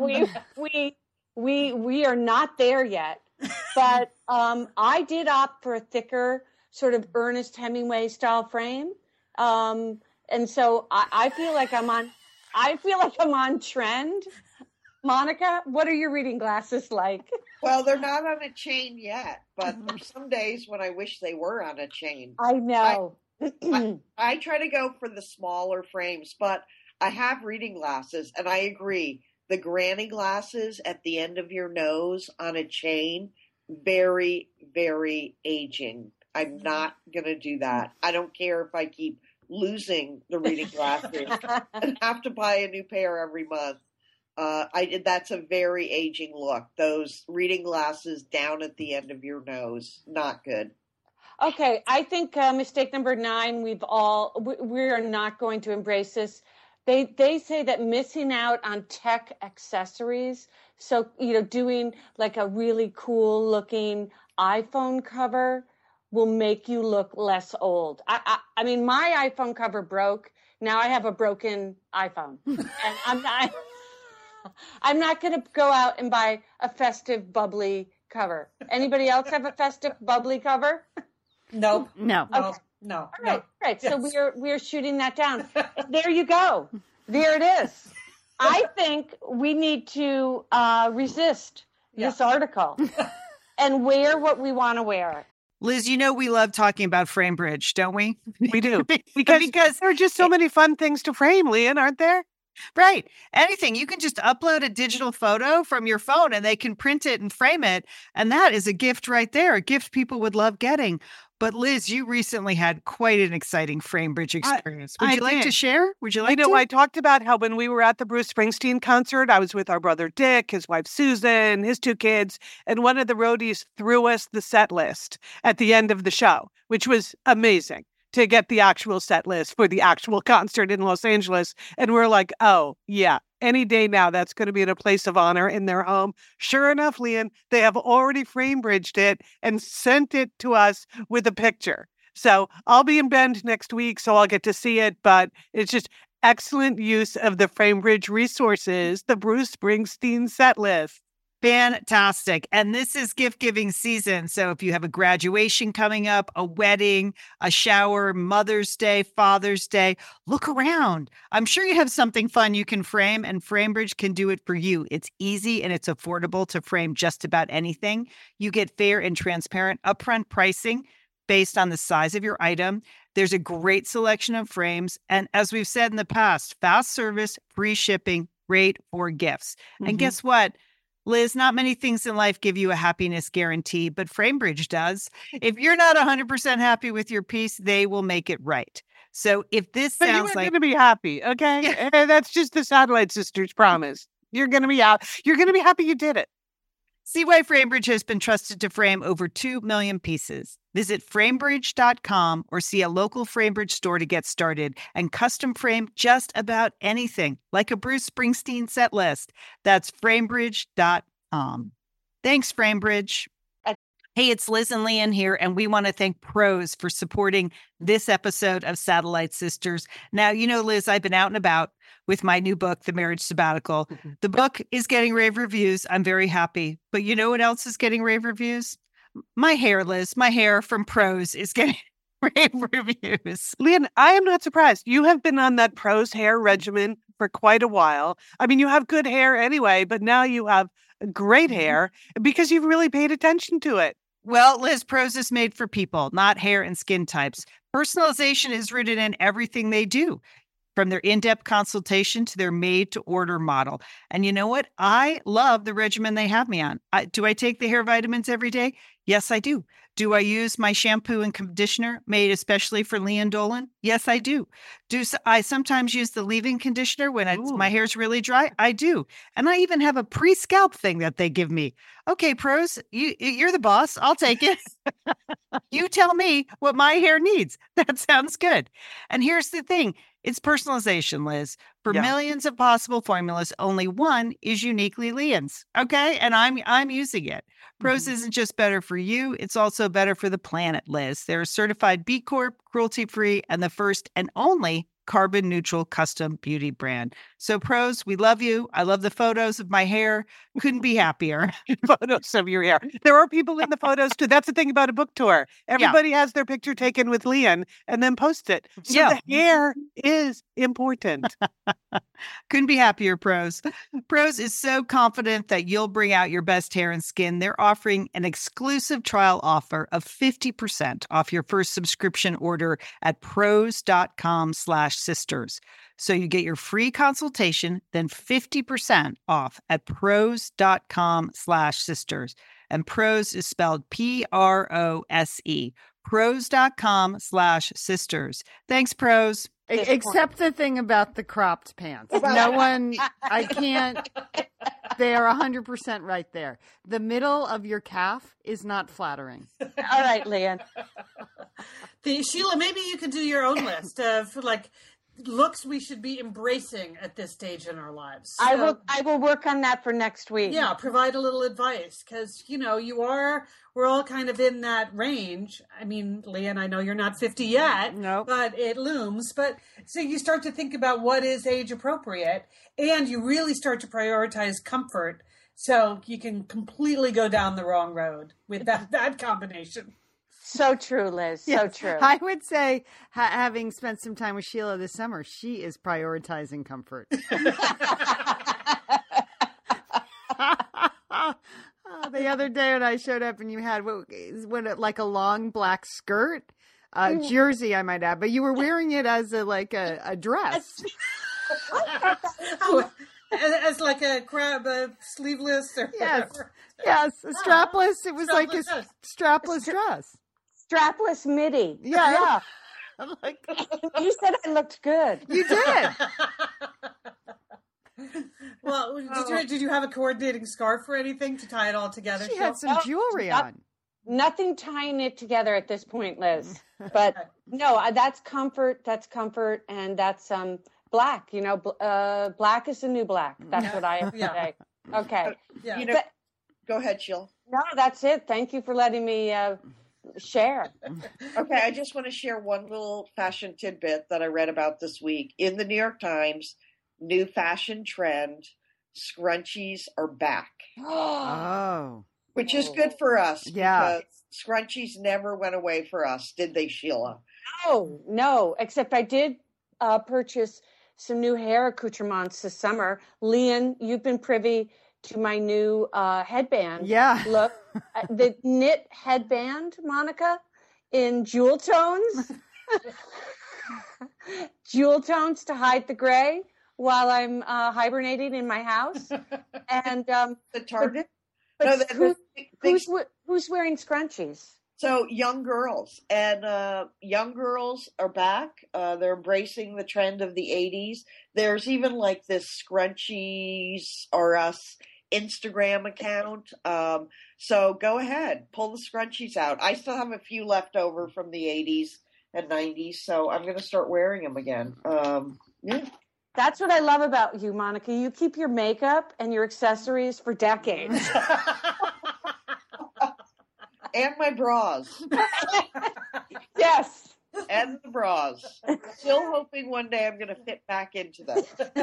F: We are not there yet. But I did opt for a thicker, sort of Ernest Hemingway style frame. And so I feel like I'm on trend. Monica, what are your reading glasses like?
G: Well, they're not on a chain yet, but there's some days when I wish they were on a chain.
F: I know.
G: I try to go for the smaller frames, but I have reading glasses, and I agree. The granny glasses at the end of your nose on a chain, very, very aging. I'm not going to do that. I don't care if I keep losing the reading glasses and have to buy a new pair every month. That's a very aging look. Those reading glasses down at the end of your nose, not good.
F: Okay, I think mistake number 9. We are not going to embrace this. They say that missing out on tech accessories. So doing like a really cool looking iPhone cover will make you look less old. I mean, my iPhone cover broke. Now I have a broken iPhone, and I'm not going to go out and buy a festive bubbly cover. Anybody else have a festive bubbly cover?
D: Nope.
E: No.
F: Okay.
D: No.
F: All right. So we're shooting that down. There you go. There it is. I think we need to resist this article and wear what we want to wear.
C: Liz, we love talking about FrameBridge, don't we?
A: We do. Because there are just so many fun things to frame, Leanne, aren't there?
C: Right. Anything. You can just upload a digital photo from your phone and they can print it and frame it. And that is a gift right there, a gift people would love getting. But Liz, you recently had quite an exciting FrameBridge experience. Would you like to share? Would you like to?
A: I talked about how when we were at the Bruce Springsteen concert, I was with our brother Dick, his wife Susan, his 2 kids, and one of the roadies threw us the set list at the end of the show, which was amazing. to get the actual set list for the actual concert in Los Angeles. And we're like, oh, yeah, any day now, that's going to be in a place of honor in their home. Sure enough, Leon, they have already frame bridged it and sent it to us with a picture. So I'll be in Bend next week, so I'll get to see it. But it's just excellent use of the FrameBridge resources, the Bruce Springsteen set list.
C: Fantastic. And this is gift giving season. So if you have a graduation coming up, a wedding, a shower, Mother's Day, Father's Day, look around. I'm sure you have something fun you can frame, and FrameBridge can do it for you. It's easy and it's affordable to frame just about anything. You get fair and transparent upfront pricing based on the size of your item. There's a great selection of frames. And as we've said in the past, fast service, free shipping, great for gifts. And guess what? Liz, not many things in life give you a happiness guarantee, but FrameBridge does. If you're not 100% happy with your piece, they will make it right. So if this
A: But
C: sounds
A: you're
C: like...
A: going to be happy, okay? That's just the Satellite Sisters promise. You're going to be out. You're going to be happy you did it.
C: See why FrameBridge has been trusted to frame over 2 million pieces. Visit framebridge.com or see a local FrameBridge store to get started and custom frame just about anything, like a Bruce Springsteen set list. That's framebridge.com. Thanks, FrameBridge. Hey, it's Liz and Leon here, and we want to thank Prose for supporting this episode of Satellite Sisters. Now, you know, Liz, I've been out and about with my new book, The Marriage Sabbatical. The book is getting rave reviews. I'm very happy. But you know what else is getting rave reviews? My hair, Liz. My hair from Prose is getting rave reviews.
A: Leon, I am not surprised. You have been on that Prose hair regimen for quite a while. I mean, you have good hair anyway, but now you have great hair because you've really paid attention to it.
C: Well, Liz, Prose is made for people, not hair and skin types. Personalization is rooted in everything they do, from their in-depth consultation to their made-to-order model. And you know what? I love the regimen they have me on. Do I take the hair vitamins every day? Yes, I do. Do I use my shampoo and conditioner made especially for Leon Dolan? Yes, I do. Do I sometimes use the leave-in conditioner when my hair's really dry? I do. And I even have a pre-scalp thing that they give me. Okay, Prose, you're the boss. I'll take it. You tell me what my hair needs. That sounds good. And here's the thing. It's personalization, Liz. For millions of possible formulas, only one is uniquely Leon's. Okay? And I'm using it. Prose isn't just better for you, it's also better for the planet, Liz. They're a certified B Corp, cruelty-free, and the first and only carbon neutral custom beauty brand. So Prose, we love you. I love the photos of my hair. Couldn't be happier.
A: Photos of your hair. There are people in the photos too. That's the thing about a book tour. Everybody has their picture taken with Leon and then post it. So the hair is important.
C: Couldn't be happier, Prose. Prose is so confident that you'll bring out your best hair and skin. They're offering an exclusive trial offer of 50% off your first subscription order at prose.com/sisters. So you get your free consultation, then 50% off at prose.com/sisters. And Prose is spelled Prose. Prose.com/sisters. Thanks, Prose.
E: Except the thing about the cropped pants. No one, I can't, they are 100% right there. The middle of your calf is not flattering.
F: All right, Leon.
D: Sheila, maybe you could do your own list of like looks we should be embracing at this stage in our lives. So,
F: I will work on that for next week.
D: Yeah, provide a little advice because, you know, we're all kind of in that range. I mean, Leon, I know you're not 50 yet, but it looms. But so you start to think about what is age appropriate and you really start to prioritize comfort. So you can completely go down the wrong road with that combination.
F: So true, Liz. So true.
E: I would say, having spent some time with Sheila this summer, she is prioritizing comfort. The other day when I showed up and you had like a long black skirt, jersey, I might add, but you were wearing it as a dress.
D: As like a sleeveless or whatever.
E: Yes, a strapless. It was like a strapless dress.
F: Strapless midi.
E: Yeah.
F: I'm like, you said I looked good.
E: You did.
D: Well, did you have a coordinating scarf or anything to tie it all together?
E: She had some jewelry on.
F: nothing tying it together at this point, Liz. But no, that's comfort. That's comfort, and that's black. You know, black is the new black. That's what I have to say. Okay.
D: Yeah.
G: You know, go ahead, Sheila.
F: No, that's it. Thank you for letting me share.
G: Okay, I just want to share one little fashion tidbit that I read about this week. In the New York Times, new fashion trend, scrunchies are back.
C: Oh.
G: Which is good for us.
C: Yeah.
G: Because scrunchies never went away for us, did they, Sheila?
F: No, except I did purchase some new hair accoutrements this summer. Leon, you've been privy to my new headband.
C: Yeah.
F: Look, the knit headband, Monica, in jewel tones. Jewel tones to hide the gray while I'm hibernating in my house. And
G: The Target?
F: but who's wearing scrunchies?
G: So young girls, and young girls are back. They're embracing the trend of the 80s. There's even like this Scrunchies R Us Instagram account. So go ahead, pull the scrunchies out. I still have a few left over from the 80s and 90s, so I'm going to start wearing them again. Yeah.
F: That's what I love about you, Monica. You keep your makeup and your accessories for decades.
G: And my bras.
F: Yes.
G: And the bras. Still hoping one day I'm going to fit back into them.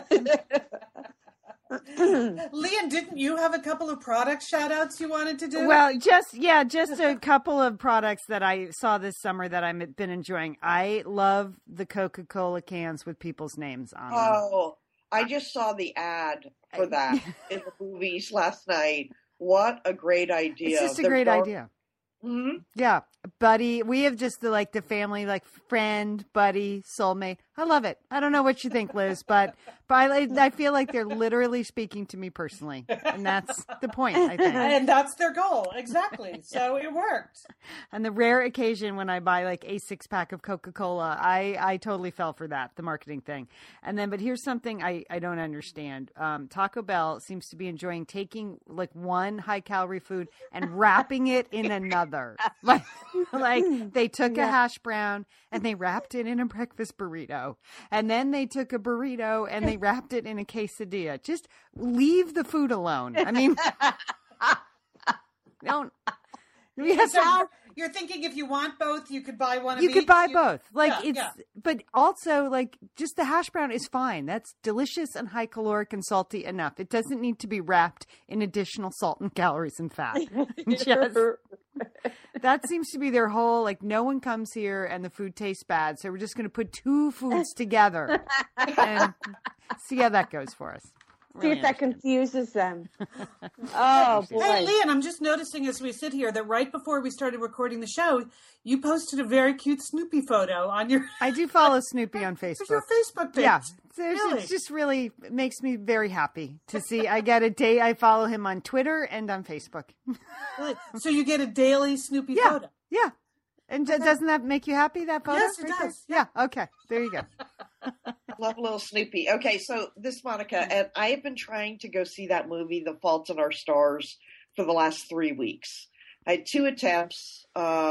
D: Leon, didn't you have a couple of product shout outs you wanted to do?
E: Well, just a couple of products that I saw this summer that I've been enjoying. I love the Coca-Cola cans with people's names on them.
G: Oh, I just saw the ad for that in the movies last night. What a great idea.
E: It's just a great idea.
G: Mm-hmm.
E: Yeah, buddy. We have just the family, like friend, buddy, soulmate. I love it. I don't know what you think, Liz, but I feel like they're literally speaking to me personally, and that's the point, I think.
D: And that's their goal. Exactly. So it worked.
E: And the rare occasion when I buy like a 6-pack of Coca-Cola, I totally fell for that, the marketing thing. And then, but here's something I don't understand. Taco Bell seems to be enjoying taking like one high-calorie food and wrapping it in another. Like they took a hash brown and they wrapped it in a breakfast burrito. And then they took a burrito and they wrapped it in a quesadilla. Just leave the food alone. I mean, don't. We have
D: So you're thinking if you want both, you could buy one of
E: you
D: each?
E: could buy both. Like
D: Yeah,
E: but also like just the hash brown is fine. That's delicious and high caloric and salty enough. It doesn't need to be wrapped in additional salt and calories and fat. Just, that seems to be their whole, like, no one comes here and the food tastes bad. So we're just going to put two foods together and see how that goes for us.
F: See if that confuses them. Oh, boy.
D: Hey, Leon, I'm just noticing as we sit here that right before we started recording the show, you posted a very cute Snoopy photo on your
E: I do follow Snoopy on Facebook.
D: your Facebook page.
E: Yeah.
D: Really?
E: It's just really it makes me very happy to see. I get a day. I follow him on Twitter and on Facebook.
D: Really? So you get a daily Snoopy
E: Yeah.
D: photo.
E: Yeah. And doesn't that make you happy, that photo?
D: Yes, it
E: there?
D: does.
E: Yeah. Okay. There you go.
G: Love little Snoopy. Okay, so this Monica, and I have been trying to go see that movie, The Fault in Our Stars, for the last 3 weeks. I had 2 attempts.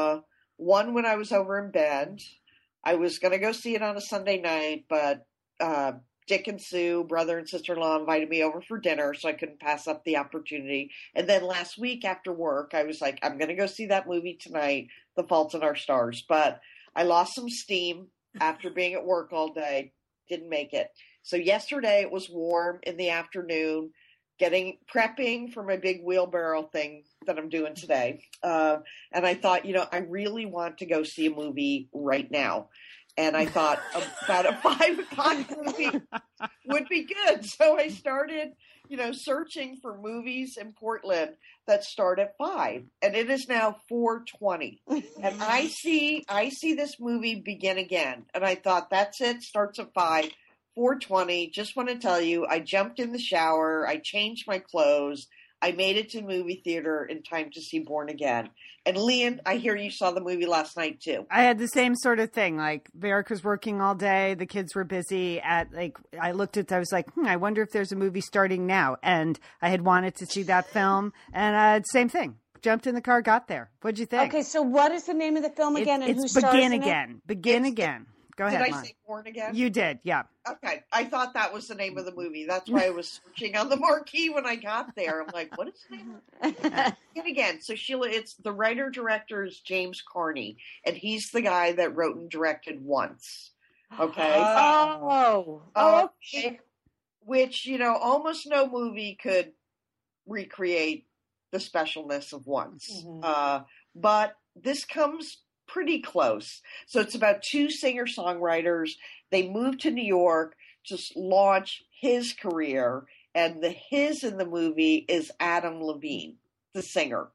G: One when I was over in Bend. I was going to go see it on a Sunday night, but Dick and Sue, brother and sister-in-law, invited me over for dinner, so I couldn't pass up the opportunity. And then last week after work, I was like, I'm going to go see that movie tonight, The Fault in Our Stars. But I lost some steam after being at work all day. Didn't make it. So yesterday it was warm in the afternoon, prepping for my big wheelbarrow thing that I'm doing today. And I thought, I really want to go see a movie right now. And I thought about a 5 o'clock movie would be good. So I started, searching for movies in Portland that start at 5. And it is now 4:20. And I see this movie Begin Again. And I thought, that's it, starts at 5, 4:20. Just want to tell you, I jumped in the shower. I changed my clothes. I made it to the movie theater in time to see Born Again. And Leon, I hear you saw the movie last night too.
E: I had the same sort of thing. Like, Varric was working all day. The kids were busy. I was like, I wonder if there's a movie starting now. And I had wanted to see that film. And same thing. jumped in the car, got there. What'd you think?
F: Okay, so what is the name of the film again, and who
E: It's
F: stars
E: Begin
F: in it?
E: Again. Begin Again. Go ahead,
G: Did I
E: Mark.
G: say Born Again?
E: You did, yeah.
G: Okay, I thought that was the name of the movie. That's why I was searching on the marquee when I got there. I'm like, what is the name of it? And again, so Sheila, it's the writer-director is James Carney, and he's the guy that wrote and directed Once. Okay?
F: Okay.
G: Which, almost no movie could recreate the specialness of Once.
D: Mm-hmm.
G: But this comes pretty close. So it's about two singer-songwriters. They moved to New York to launch his career, and the his in the movie is Adam Levine, the singer.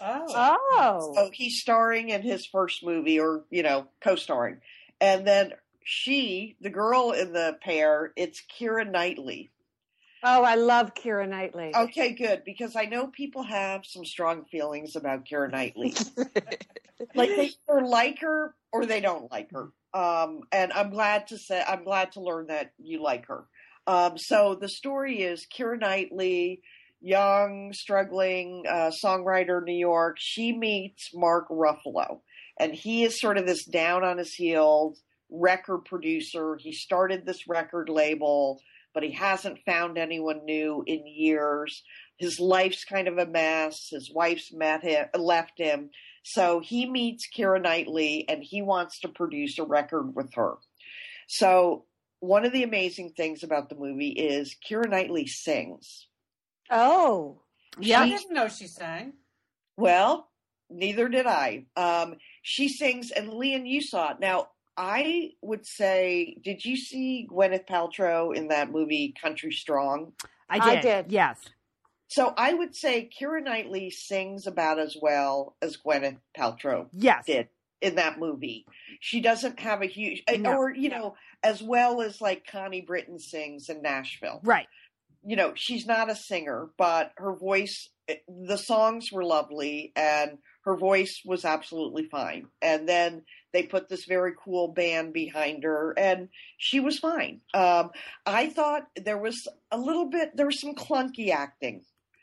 G: So he's starring in his first movie, or, co-starring. And then she, the girl in the pair, it's Keira Knightley.
F: Oh, I love Keira Knightley.
G: Okay, good, because I know people have some strong feelings about Keira Knightley. Like they either like her or they don't like her. And I'm glad to learn that you like her. So the story is Keira Knightley, young, struggling songwriter in New York. She meets Mark Ruffalo, and he is sort of this down on his heels record producer. He started this record label, but he hasn't found anyone new in years. His life's kind of a mess. His wife's left him. So he meets Keira Knightley, and he wants to produce a record with her. So one of the amazing things about the movie is Keira Knightley sings.
F: Oh.
D: Yeah, I didn't know she sang.
G: Well, neither did I. She sings, and Leon, you saw it. Now, I would say, did you see Gwyneth Paltrow in that movie Country Strong?
E: I did. Yes.
G: So I would say Keira Knightley sings about as well as Gwyneth Paltrow did in that movie. She doesn't have a huge, as well as like Connie Britton sings in Nashville.
E: Right.
G: She's not a singer, but her voice, the songs were lovely, and her voice was absolutely fine. And then they put this very cool band behind her, and she was fine. I thought there was some clunky acting.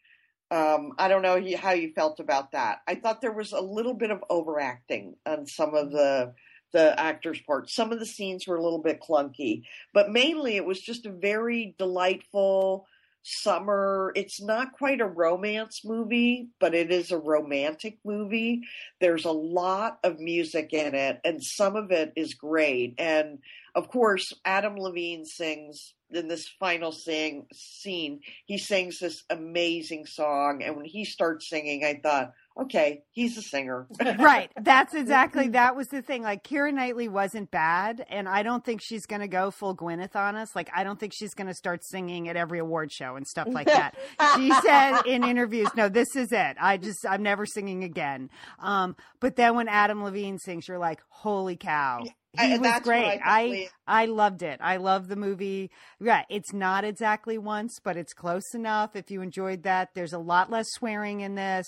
G: I don't know how you felt about that. I thought there was a little bit of overacting on some of the actors' parts. Some of the scenes were a little bit clunky, but mainly it was just a very delightful summer. It's not quite a romance movie, but it is a romantic movie. There's a lot of music in it, and some of it is great. And of course, Adam Levine sings in this final scene. He sings this amazing song, and when he starts singing, I thought, okay, he's a singer.
E: Right. That was the thing. Like, Keira Knightley wasn't bad, and I don't think she's going to go full Gwyneth on us. Like, I don't think she's going to start singing at every award show and stuff like that. She said in interviews, no, this is it. I'm never singing again. But then when Adam Levine sings, you're like, holy cow. He was great. I loved it. I love the movie. Yeah, it's not exactly Once, but it's close enough. If you enjoyed that, there's a lot less swearing in this.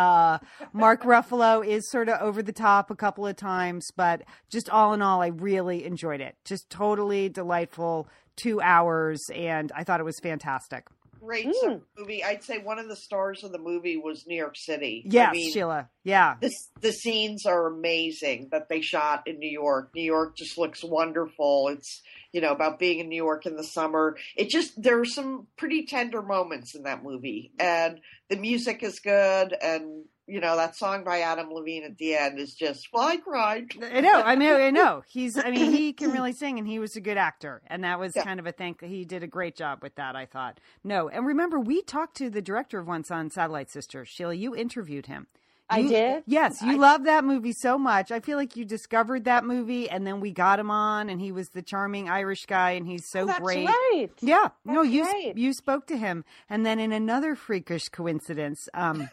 E: Mark Ruffalo is sort of over the top a couple of times, but just all in all, I really enjoyed it. Just totally delightful 2 hours, and I thought it was fantastic.
G: Great movie. I'd say one of the stars of the movie was New York City.
E: Yes, Sheila. Yeah.
G: The scenes are amazing that they shot in New York. New York just looks wonderful. It's, about being in New York in the summer. There are some pretty tender moments in that movie. And the music is good. And, that song by Adam Levine at the end is just, well, I cried.
E: I know. He can really sing, and he was a good actor. And that was kind of a thing. He did a great job with that, I thought. No. And remember, we talked to the director of Once on Satellite Sisters. Sheila, you interviewed him.
F: I did?
E: Yes. You love that movie so much. I feel like you discovered that movie, and then we got him on, and he was the charming Irish guy, and he's so great.
F: That's right.
E: Yeah.
F: That's
E: you spoke to him. And then in another freakish coincidence,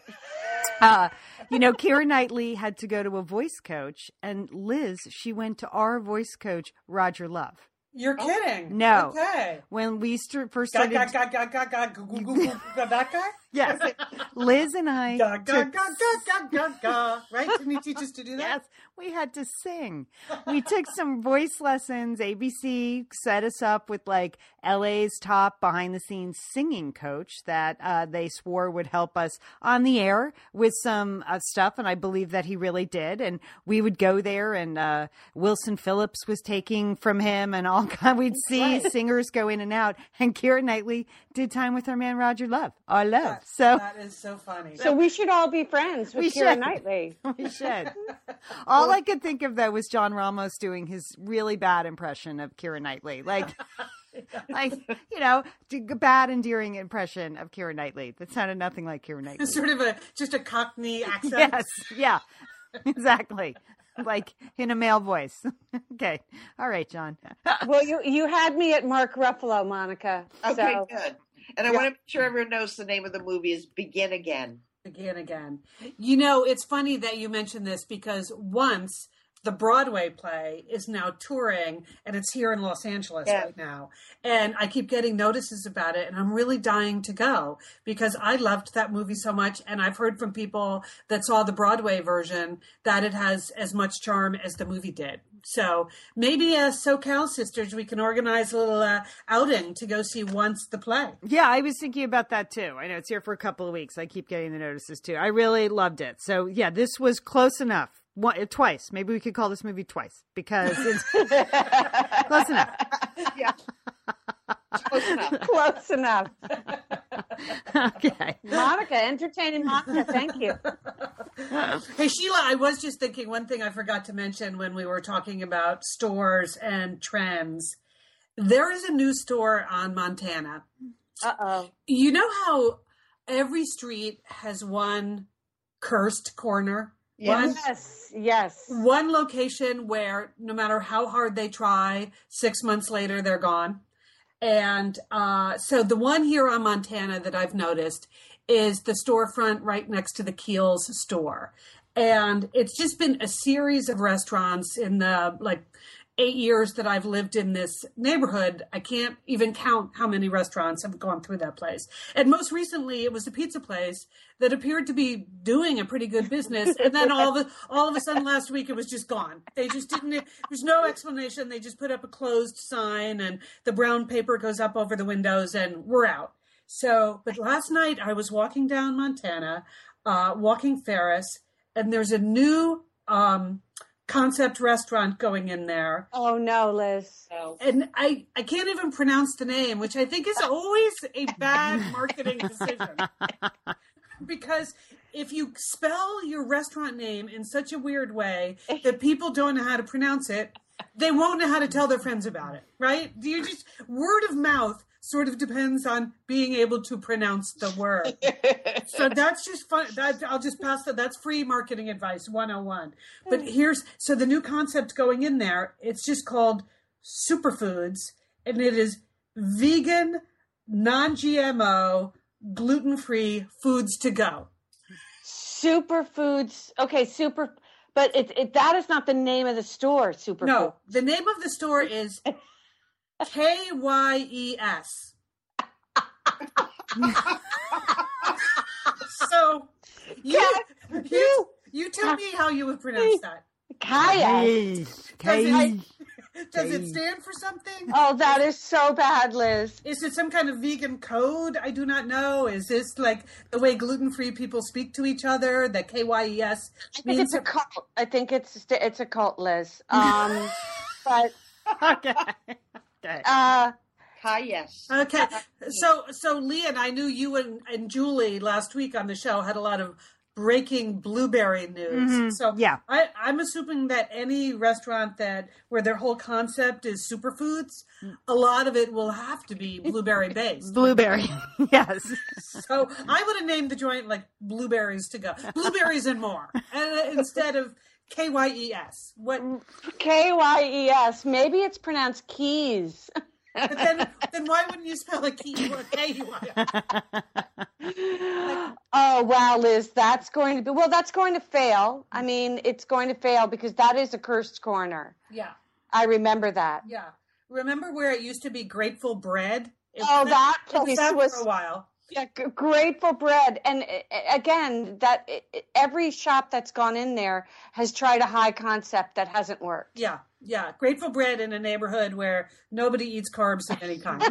E: Keira Knightley had to go to a voice coach, and Liz, she went to our voice coach, Roger Love.
D: You're kidding?
E: No.
D: Okay.
E: When we first started...
D: That guy?
E: Yes. Liz and I
D: Ga, ga,
E: took
D: ga, ga, ga, ga, ga. Right? Didn't you teach us to do that?
E: Yes, we had to sing. We took some voice lessons. ABC set us up with like LA's top behind the scenes singing coach that they swore would help us on the air with some stuff. And I believe that he really did. And we would go there and Wilson Phillips was taking from him and all kind. We'd see singers go in and out. And Keira Knightley did time with her man, Roger Love, our love. So
D: that is so funny.
F: So we should all be friends with Keira Knightley.
E: we should. All I could think of though was John Ramos doing his really bad impression of Keira Knightley, like bad endearing impression of Keira Knightley. That sounded nothing like Keira Knightley.
D: Sort of just a Cockney accent.
E: Yes, yeah, exactly. Like in a male voice. Okay, all right, John.
F: Well, you had me at Mark Ruffalo, Monica.
G: Okay,
F: So.
G: good. And I want to make sure everyone knows the name of the movie is Begin Again.
D: Again. You know, it's funny that you mentioned this because once the Broadway play is now touring and it's here in Los Angeles right now. And I keep getting notices about it and I'm really dying to go because I loved that movie so much. And I've heard from people that saw the Broadway version that it has as much charm as the movie did. So maybe as SoCal sisters, we can organize a little outing to go see Once the play.
E: Yeah, I was thinking about that too. I know it's here for a couple of weeks. I keep getting the notices too. I really loved it. So yeah, this was close enough. Twice. Maybe we could call this movie Twice because it's close enough.
G: Yeah. Close enough.
F: Close enough.
E: Okay.
F: Monica, entertaining Monica. Thank you.
D: Hey, Sheila, I was just thinking one thing I forgot to mention when we were talking about stores and trends. There is a new store on Montana.
F: Uh-oh.
D: You know how every street has one cursed corner?
F: Yes.
D: One location where no matter how hard they try, 6 months later, they're gone. And so the one here on Montana that I've noticed is the storefront right next to the Keels store. And it's just been a series of restaurants in the 8 years that I've lived in this neighborhood. I can't even count how many restaurants have gone through that place. And most recently, it was a pizza place that appeared to be doing a pretty good business. And then all of a sudden last week, it was just gone. They just didn't, there's no explanation. They just put up a closed sign and the brown paper goes up over the windows and we're out. So, but last night I was walking down Montana, walking Ferris, and there's a new, concept restaurant going in there.
F: Oh no, Liz.
D: And I can't even pronounce the name, which I think is always a bad marketing decision. Because if you spell your restaurant name in such a weird way that people don't know how to pronounce it, they won't know how to tell their friends about it, right? You just word of mouth sort of depends on being able to pronounce the word. So that's just fun. I'll just pass that. That's free marketing advice 101. But so the new concept going in there, it's just called Superfoods, and it is vegan, non-GMO, gluten-free foods to go.
F: Superfoods. Okay, but that is not the name of the store, Superfoods.
D: No, the name of the store is KYES. So you tell me how you would pronounce that.
F: Kayas.
D: Does it stand for something?
F: Oh, that is so bad, Liz.
D: Is it some kind of vegan code? I do not know. Is this like the way gluten-free people speak to each other? The KYES.
F: I think it's a cult. I think it's a cult, Liz. But
E: Okay.
G: Yes.
D: Okay. So Leah, I knew you and Julie last week on the show had a lot of breaking blueberry news.
E: Mm-hmm.
D: So
E: yeah,
D: I'm assuming that any restaurant where their whole concept is superfoods, a lot of it will have to be blueberry based.
E: Blueberry, yes.
D: So I would have named the joint like Blueberries to Go, blueberries and more, instead of KYES. What?
F: KYES. Maybe it's pronounced keys.
D: But then why wouldn't you spell a key or a KUI?
F: Oh, wow, Liz, that's going to fail. I mean, it's going to fail because that is a cursed corner.
D: Yeah.
F: I remember that.
D: Yeah. Remember where it used to be Grateful Bread?
F: That place
D: was
F: was
D: for a while.
F: Yeah, Grateful Bread, and again, every shop that's gone in there has tried a high concept that hasn't worked.
D: Yeah. Grateful Bread in a neighborhood where nobody eats carbs of any kind.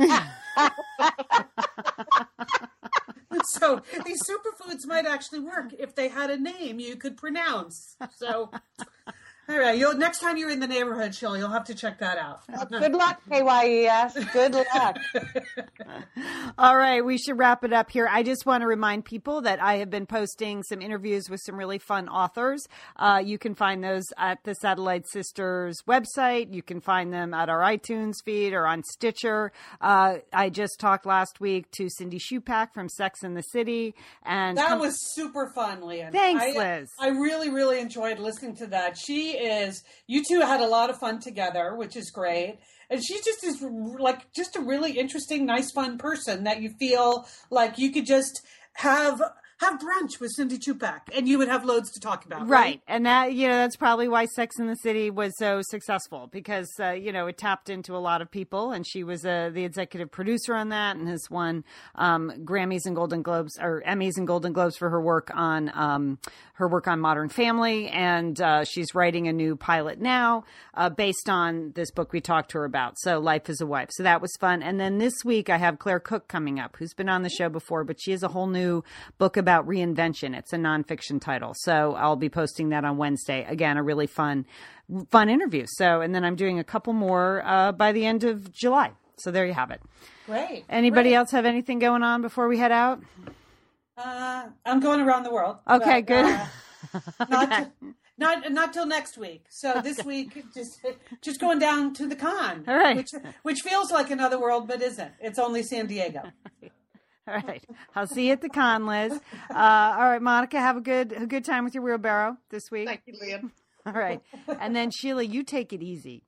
D: So these superfoods might actually work if they had a name you could pronounce. So, all right, next time you're in the neighborhood, Sheila, you'll have to check that out.
F: Good luck, KYES. Good luck.
E: All right, we should wrap it up here. I just want to remind people that I have been posting some interviews with some really fun authors. You can find those at the Satellite Sisters website. You can find them at our iTunes feed or on Stitcher. I just talked last week to Cindy Shupak from Sex and the City. And
D: that was super fun, Leanne.
E: Thanks, Liz.
D: I really, really enjoyed listening to that. You two had a lot of fun together, which is great. And she just is like just a really interesting, nice, fun person that you feel like you could just have brunch with Cindy Chupak and you would have loads to talk about.
E: Right. And that's probably why Sex and the City was so successful because, it tapped into a lot of people and she was the executive producer on that and has won Grammys and Golden Globes or Emmys and Golden Globes for her work on Modern Family. And she's writing a new pilot now based on this book we talked to her about. So Life as a Wife. So that was fun. And then this week I have Claire Cook coming up, who's been on the show before, but she has a whole new book about reinvention. It's a nonfiction title. So I'll be posting that on Wednesday. Again, a really fun interview. So, and then I'm doing a couple more by the end of July. So there you have it.
D: Great.
E: Anybody else have anything going on before we head out?
D: I'm going around the world.
E: Okay, good.
D: Not till next week. So this week, just going down to the con.
E: All right.
D: Which feels like another world, but isn't. It's only San Diego.
E: All right. I'll see you at the con, Liz. All right, Monica, have a good time with your wheelbarrow this week.
G: Thank you, Leanne.
E: All right. And then Sheila, you take it easy.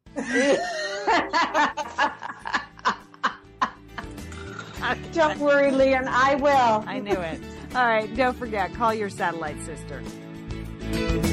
F: Don't worry, Leanne. I will.
E: I knew it. All right. Don't forget, call your satellite sister.